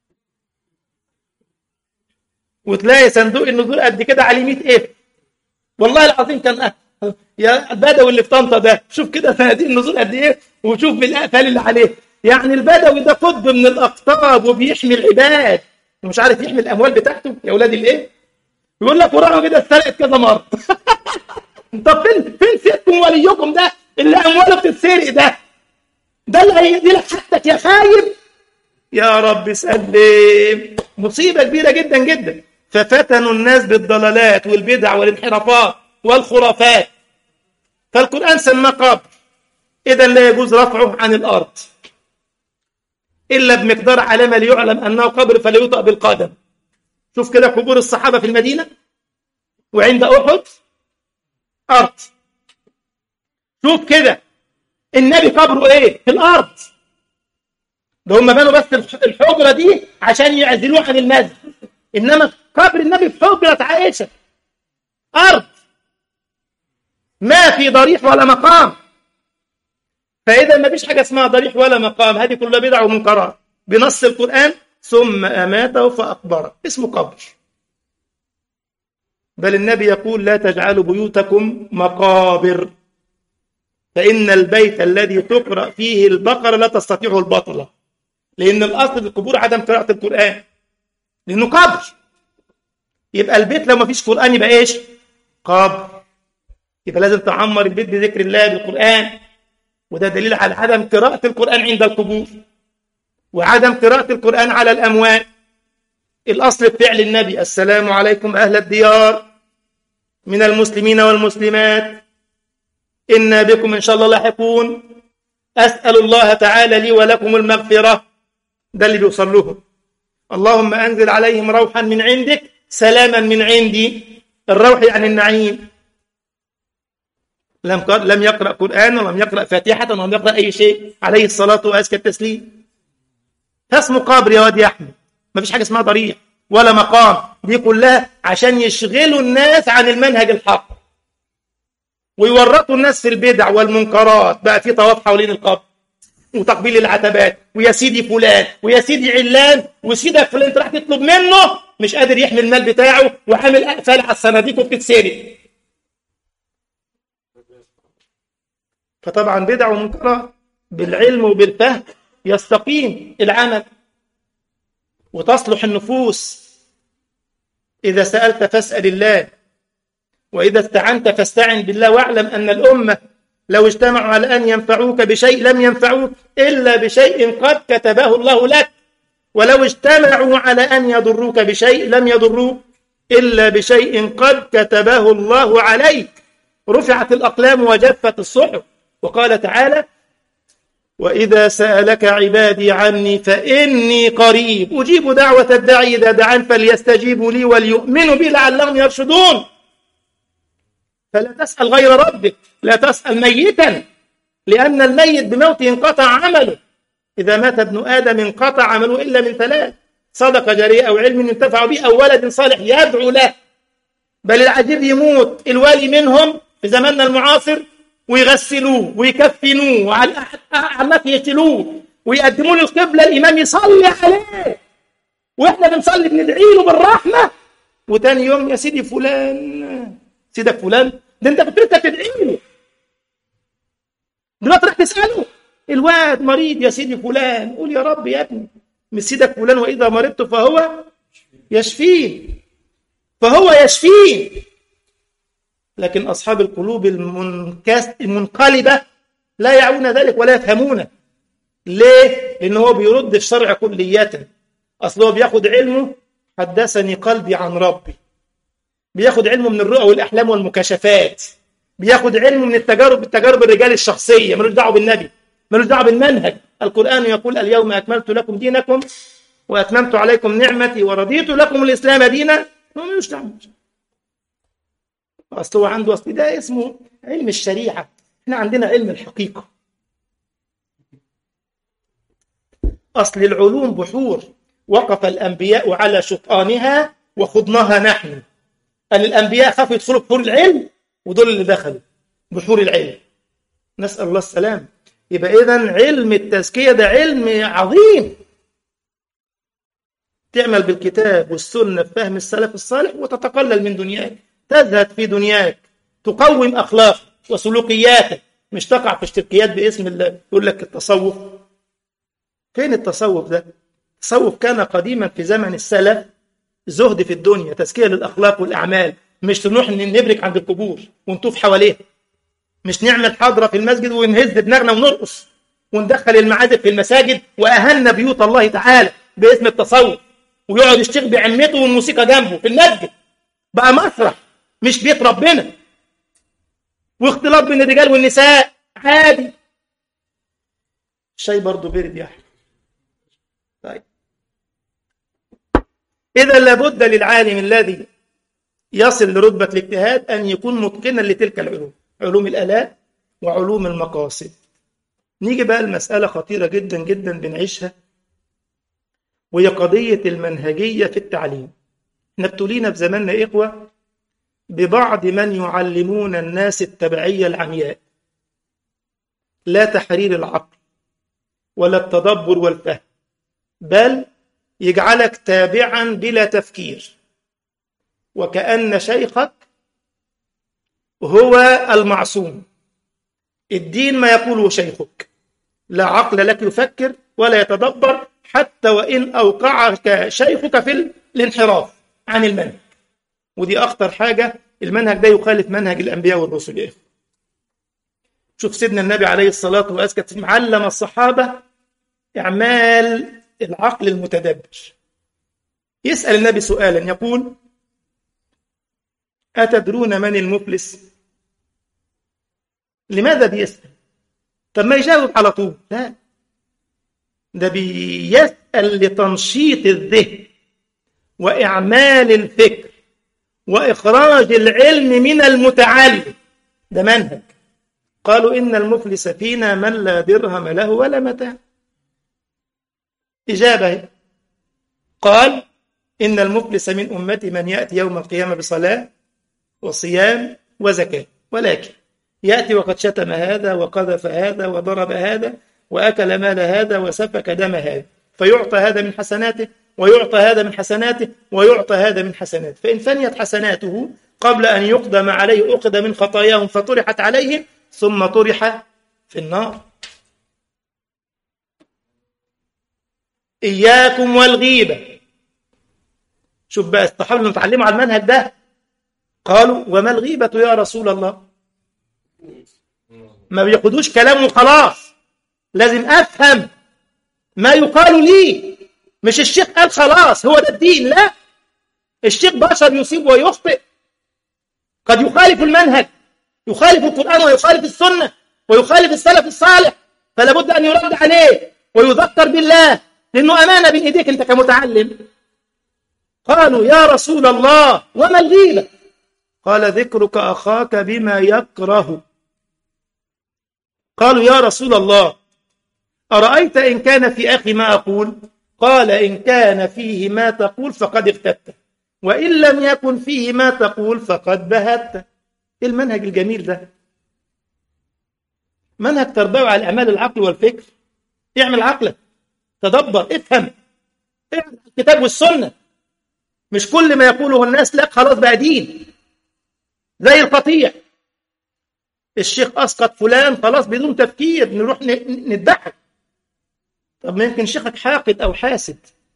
وتلاقي صندوق النذور قد كده عليه مئة اف، والله العظيم كان أه. يا البدوي اللي في طنطا ده، شوف كده صناديق النزول قد ايه، وشوف بالاقفال اللي عليه. يعني البدوي ده قطب من الاقطاب وبيحمي العباد، ومش عارف يحمي الاموال بتاعته يا اولاد الايه. يقول لك وراهم كده اتسرقت كذا مره. طب فين فين سيادكم وليكم ده اللي امواله بتتسرق ده؟ ده اللي هيدي لك حاجتك يا خايب. يا رب سلم. مصيبه كبيره جدا جدا. ففتنوا الناس بالضلالات والبدع والانحرافات والخرافات. فالقرآن سماه قبر، إذا لا يجوز رفعه عن الأرض إلا بمقدار علامة ليعلم أنه قبر فلا يوطأ بالقدم. شوف كده قبور الصحابة في المدينة، وعند أحد أرض. شوف كده النبي قبره إيه؟ في الأرض. ده هم بنوا بس الحجرة دي عشان يعزلوه عن المسجد، إنما قبر النبي في حجرة عائشة أرض، ما في ضريح ولا مقام. فإذا ما فيش حاجة اسمها ضريح ولا مقام، هذه كلها بدع ومنكرات بنص القرآن. ثم أماته فأقبره، اسمه قبر. بل النبي يقول لا تجعلوا بيوتكم مقابر، فإن البيت الذي تقرأ فيه البقرة لا تستطيعه البطلة. لأن الأصل في القبور عدم قراءة القرآن، لأنه قبر. يبقى البيت لو ما فيش قرآن يبقى إيش؟ قبر. يبقى لازم تعمر البيت بذكر الله بالقرآن، وده دليل على عدم قراءة القرآن عند القبور، وعدم قراءة القرآن على الأموات. الأصل في فعل النبي السلام عليكم أهل الديار من المسلمين والمسلمات، إنا بكم إن شاء الله لاحقون، أسأل الله تعالى لي ولكم المغفرة. ده اللي بيوصل لهم. اللهم أنزل عليهم روحا من عندك سلاما من عندي. الروح يعني النعيم. لم لم يقرأ قرآن ولم يقرأ فاتحة ولم يقرأ أي شيء، عليه الصلاة وأزكى التسليم. فاسمه قبر يا واد يا أحمد. ما فيش حاجة اسمها ضريح ولا مقام، دي كلها عشان يشغلوا الناس عن المنهج الحق ويورطوا الناس في البدع والمنكرات. بقى في طواف حوالين القبر وتقبيل العتبات، ويا سيدي فلان ويا سيدي علان، وسيدك فلان انت راح تطلب منه مش قادر يحمي المال بتاعه وعامل أقفال على الصناديق وبتتسرق. فطبعا بدع ومنكرات. بالعلم وبالفهم يستقيم العمل وتصلح النفوس. إذا سألت فاسأل الله، وإذا استعنت فاستعن بالله، واعلم أن الأمة لو اجتمعوا على أن ينفعوك بشيء لم ينفعوك إلا بشيء قد كتبه الله لك، ولو اجتمعوا على أن يضروك بشيء لم يضروك إلا بشيء قد كتبه الله عليك. رفعت الأقلام وجفت الصحف. وقال تعالى وإذا سألك عبادي عني فإني قريب أجيب دعوة الداعي إذا دعان فليستجيبوا لي وليؤمنوا بي لعلهم يرشدون. فلا تسأل غير ربك، لا تسأل ميتا، لأن الميت بموته انقطع عمله. إذا مات ابن آدم انقطع عمله إلا من ثلاث: صدقة جارية أو علم ينتفع به أو ولد صالح يدعو له. بل العجيب يموت الوالي منهم في زماننا المعاصر ويغسلوه ويكفنوه وعلى الناس يشيلوه ويقدموا له القبلة، الإمام يصلي عليه وإحنا بنصلي بندعي له بالرحمة، وتاني يوم يا سيدي فلان سيدك فلان ده أنت كنت تدعي له، دلوقتي راح تسأله الواد مريض يا سيدي فلان، قول يا رب يا ابني مش سيدك فلان وإذا مرضت فهو يشفين، فهو يشفين. لكن أصحاب القلوب المنقلبة لا يعون ذلك ولا يفهمونه. ليه؟ لأنه هو بيرد الشرع كلية. أصله هو بياخد علمه حدثني قلبي عن ربي، بياخد علمه من الرؤى والأحلام والمكاشفات، بياخد علمه من التجارب التجارب الرجال الشخصية، ملوش دعوه بالنبي، ملوش دعوه بالمنهج. القرآن يقول اليوم أكملت لكم دينكم وأتممت عليكم نعمتي ورضيت لكم الإسلام دينا. هو ملوش دعوه. أصل هو عنده أصل ده اسمه علم الشريعة، احنا عندنا علم الحقيقة. أصل العلوم بحور وقف الأنبياء على شطآنها وخضناها نحن. أن الأنبياء خافوا يدخلوا بحور العلم ودول اللي دخلوا بحور العلم، نسأل الله السلام. يبقى إذن علم التزكية ده علم عظيم، تعمل بالكتاب والسنة بفهم السلف الصالح وتتقلل من دنياك، تزهد في دنياك تقوم أخلاقك وسلوكياتك، مش تقع في اشتراكيات باسم الله. يقول لك التصوف، فين التصوف ده؟ التصوف كان قديما في زمن السلف زهد في الدنيا، تزكية للأخلاق والأعمال، مش نروح نبرك عند القبور ونطوف حواليها، مش نعمل حضرة في المسجد ونهز دماغنا ونرقص وندخل المعازف في المساجد وأهلنا بيوت الله تعالى باسم التصوف، ويقعد الشيخ بعمته والموسيقى جنبه في المسجد، بقى مسرح مش بيت ربنا، واختلاط بين الرجال والنساء عادي. الشاي برضه برد يا أحمد. طيب، إذا لابد للعالم الذي يصل لرتبة الاجتهاد أن يكون متقنا لتلك العلوم، علوم الآلات وعلوم المقاصد. نيجي بقى المسألة خطيرة جدا جدا بنعيشها، وهي قضية المنهجية في التعليم. نبتلينا في زماننا إخوة ببعض من يعلمون الناس التبعية العمياء، لا تحرير العقل ولا التدبر والفهم، بل يجعلك تابعا بلا تفكير، وكأن شيخك هو المعصوم. الدين ما يقوله شيخك، لا عقل لك يفكر ولا يتدبر، حتى وإن أوقعك شيخك في الانحراف عن المنهج. ودي أخطر حاجة، المنهج ده يخالف منهج الأنبياء والرسل يا إخوة. شوف سيدنا النبي عليه الصلاة والسلام علم الصحابة إعمال العقل المتدبر. يسأل النبي سؤالا يقول: أتدرون من المفلس؟ لماذا بيسأل؟ طب ما يجاوب على طول، لا، ده بيسأل لتنشيط الذهن وإعمال الفكر وإخراج العلم من المتعلم، ده منهج. قالوا: إن المفلس فينا من لا درهم له ولا متاع. إجابة: قال: إن المفلس من أمتي من يأتي يوم القيامة بصلاة وصيام وزكاة، ولكن يأتي وقد شتم هذا وقذف هذا وضرب هذا وأكل مال هذا وسفك دم هذا، فيعطى هذا من حسناته ويعطى هذا من حسناته ويعطى هذا من حسناته، فإن فنيت حسناته قبل أن يقدم عليه أخذ من خطاياهم فطرحت عليهم ثم طرح في النار. إياكم والغيبة. شوف بقى الصحابة اللي متعلموا على المنهج ده قالوا: وما الغيبة يا رسول الله؟ ما بياخدوش كلامه خلاص، لازم أفهم ما يقال لي. مش الشيخ قال خلاص هو ده الدين، لا، الشيخ بشر يصيب ويخطئ، قد يخالف المنهج، يخالف القرآن ويخالف السنة ويخالف السلف الصالح، فلا بد أن يرد عليه ويذكر بالله، لأنه أمانة بين إيديك أنت كمتعلم. قالوا: يا رسول الله وما الغيبة؟ قال: ذكرك أخاك بما يكره. قالوا: يا رسول الله أرأيت إن كان في أخي ما أقول؟ قال: إن كان فيه ما تقول فقد اغتبت، وإن لم يكن فيه ما تقول فقد بهت. المنهج الجميل ده منهج تربوي على أعمال العقل والفكر. اعمل عقلك، تدبر، افهم، اعمل الكتاب والسنة، مش كل ما يقوله الناس لا خلاص بقى دين. زي القطيع، الشيخ أسقط فلان خلاص بدون تفكير نروح نذبحه. طب ما يمكن شيخك حاقد أو حاسد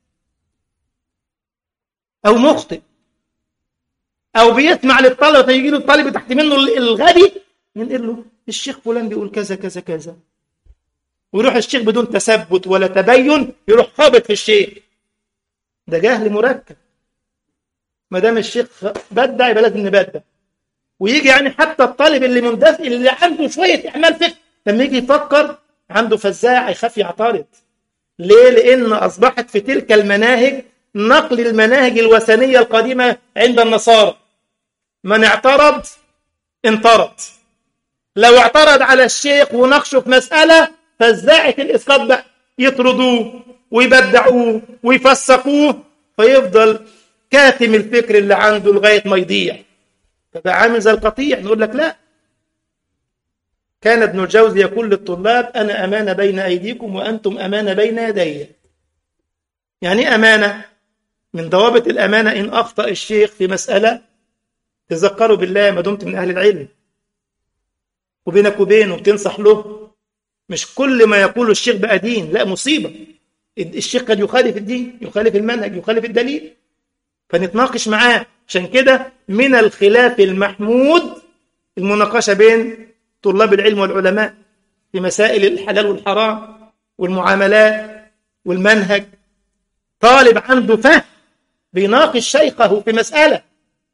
أو مخطئ أو بيسمع للطلبة، يجي له الطالب تحت منه الغبي ينقل له الشيخ فلان بيقول كذا كذا كذا، ويروح الشيخ بدون تثبت ولا تبين يروح خابط في الشيخ. ده جهل مركب. ما دام الشيخ بدع يبقى لازم نبدع. ويجي يعني حتى الطالب اللي مندفع اللي عنده شوية إعمال فكر لما يجي يفكر عنده فزاع يخاف يعترض. ليه؟ لأن أصبحت في تلك المناهج نقل المناهج الوثنية القديمة عند النصارى. من اعترض انطرد. لو اعترض على الشيخ ونقشه في مسألة فزاعة الإسقاط بقى يطردوه ويبدعوه ويفسقوه، فيفضل كاتم الفكر اللي عنده لغاية ما يضيع، فبقى عامل زي القطيع. نقول لك لا، كان ابن الجوزي يقول للطلاب: أنا أمانة بين أيديكم وأنتم أمانة بين يدي. يعني أمانة من ضوابط الأمانة إن أخطأ الشيخ في مسألة تذكره بالله ما دمت من أهل العلم، وبينك وبينه بتنصح له. مش كل ما يقوله الشيخ بقى دين، لا مصيبة. الشيخ قد يخالف الدين، يخالف المنهج، يخالف الدليل، فنتناقش معاه. عشان كده من الخلاف المحمود المناقشة بين طلاب العلم والعلماء في مسائل الحلال والحرام والمعاملات والمنهج. طالب عنده فهم بيناقش شيخه في مسألة،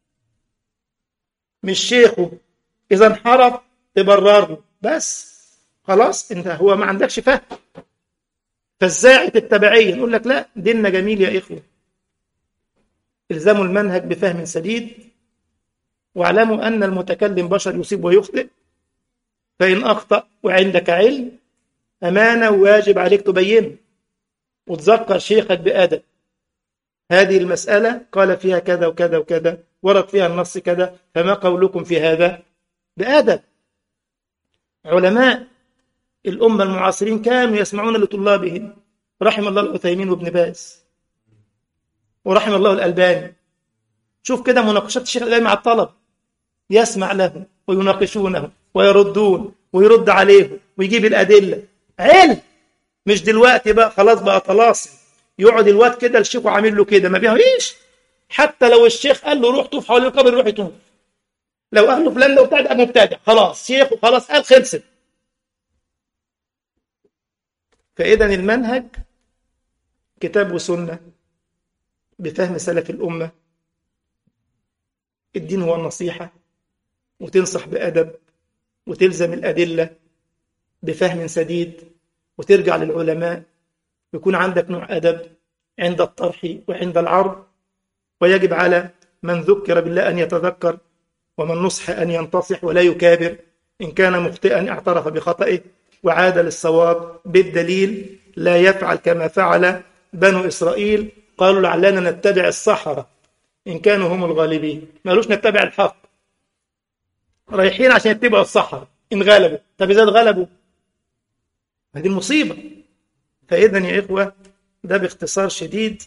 مش شيخه إذا انحرف تبرر له بس خلاص، انت هو ما عندكش فهم. فالزاعة التبعية نقول لك لا، ديننا جميل يا إخوة، الزموا المنهج بفهم سديد، واعلموا أن المتكلم بشر يصيب ويخطئ، فإن أخطأ وعندك علم أمانة واجب عليك تبينه، وتذكر شيخك بأدب. هذه المسألة قال فيها كذا وكذا وكذا، ورد فيها النص كذا، فما قولكم في هذا؟ بأدب. علماء الأمة المعاصرين كانوا يسمعون لطلابهم، رحم الله العثيمين وابن باز، ورحم الله الألباني. شوف كده مناقشات الشيخ الألباني مع الطلب، يسمع له ويناقشونه ويردون ويرد عليهم ويجيب الأدلة. علم، مش دلوقتي بقى خلاص بقى طلاسم، يقعد الواد كده الشيخ وعامل له كده ما بيهويش. حتى لو الشيخ قال له روح طوف حوالين القبر يروح يطوف، لو قال له فلان لو ابتدع مبتدع خلاص شيخ وخلاص قال خلصت. فإذا المنهج كتاب وسنة بفهم سلف الأمة. الدين هو النصيحة، وتنصح بأدب، وتلزم الأدلة بفهم سديد، وترجع للعلماء، يكون عندك نوع أدب عند الطرح وعند العرض. ويجب على من ذكر بالله أن يتذكر، ومن نصح أن ينتصح ولا يكابر. إن كان مخطئا اعترف بخطئه وعاد للصواب بالدليل، لا يفعل كما فعل بنو إسرائيل، قالوا لعلنا نتبع السحرة إن كانوا هم الغالبين. ما قالوش نتبع الحق، رايحين عشان يتبعوا السحرة إن غلبوا. طب إذا غلبوا هذه المصيبة. فإذا يا إخوة ده باختصار شديد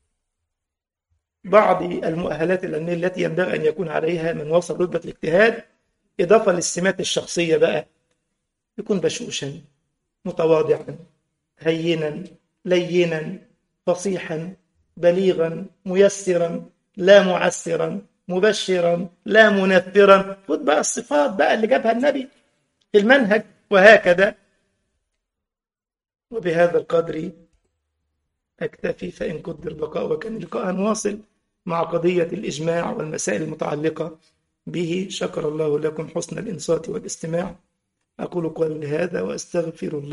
بعض المؤهلات العلمية التي ينبغي أن يكون عليها من وصل رتبة الاجتهاد، إضافة للسمات الشخصية بقى، يكون بشوشا، متواضعا، هينا، لينا، فصيحا، بليغا، ميسرا لا معسرا، مبشرا لا منفرا. خد بقى الصفات بقى اللي جابها النبي في المنهج، وهكذا. وبهذا القدر أكتفي، فإن قدر بقاء وكان لقاء واصل مع قضية الإجماع والمسائل المتعلقة به. شكر الله لكم حسن الإنصات والاستماع. أقول قولي هذا وأستغفر الله.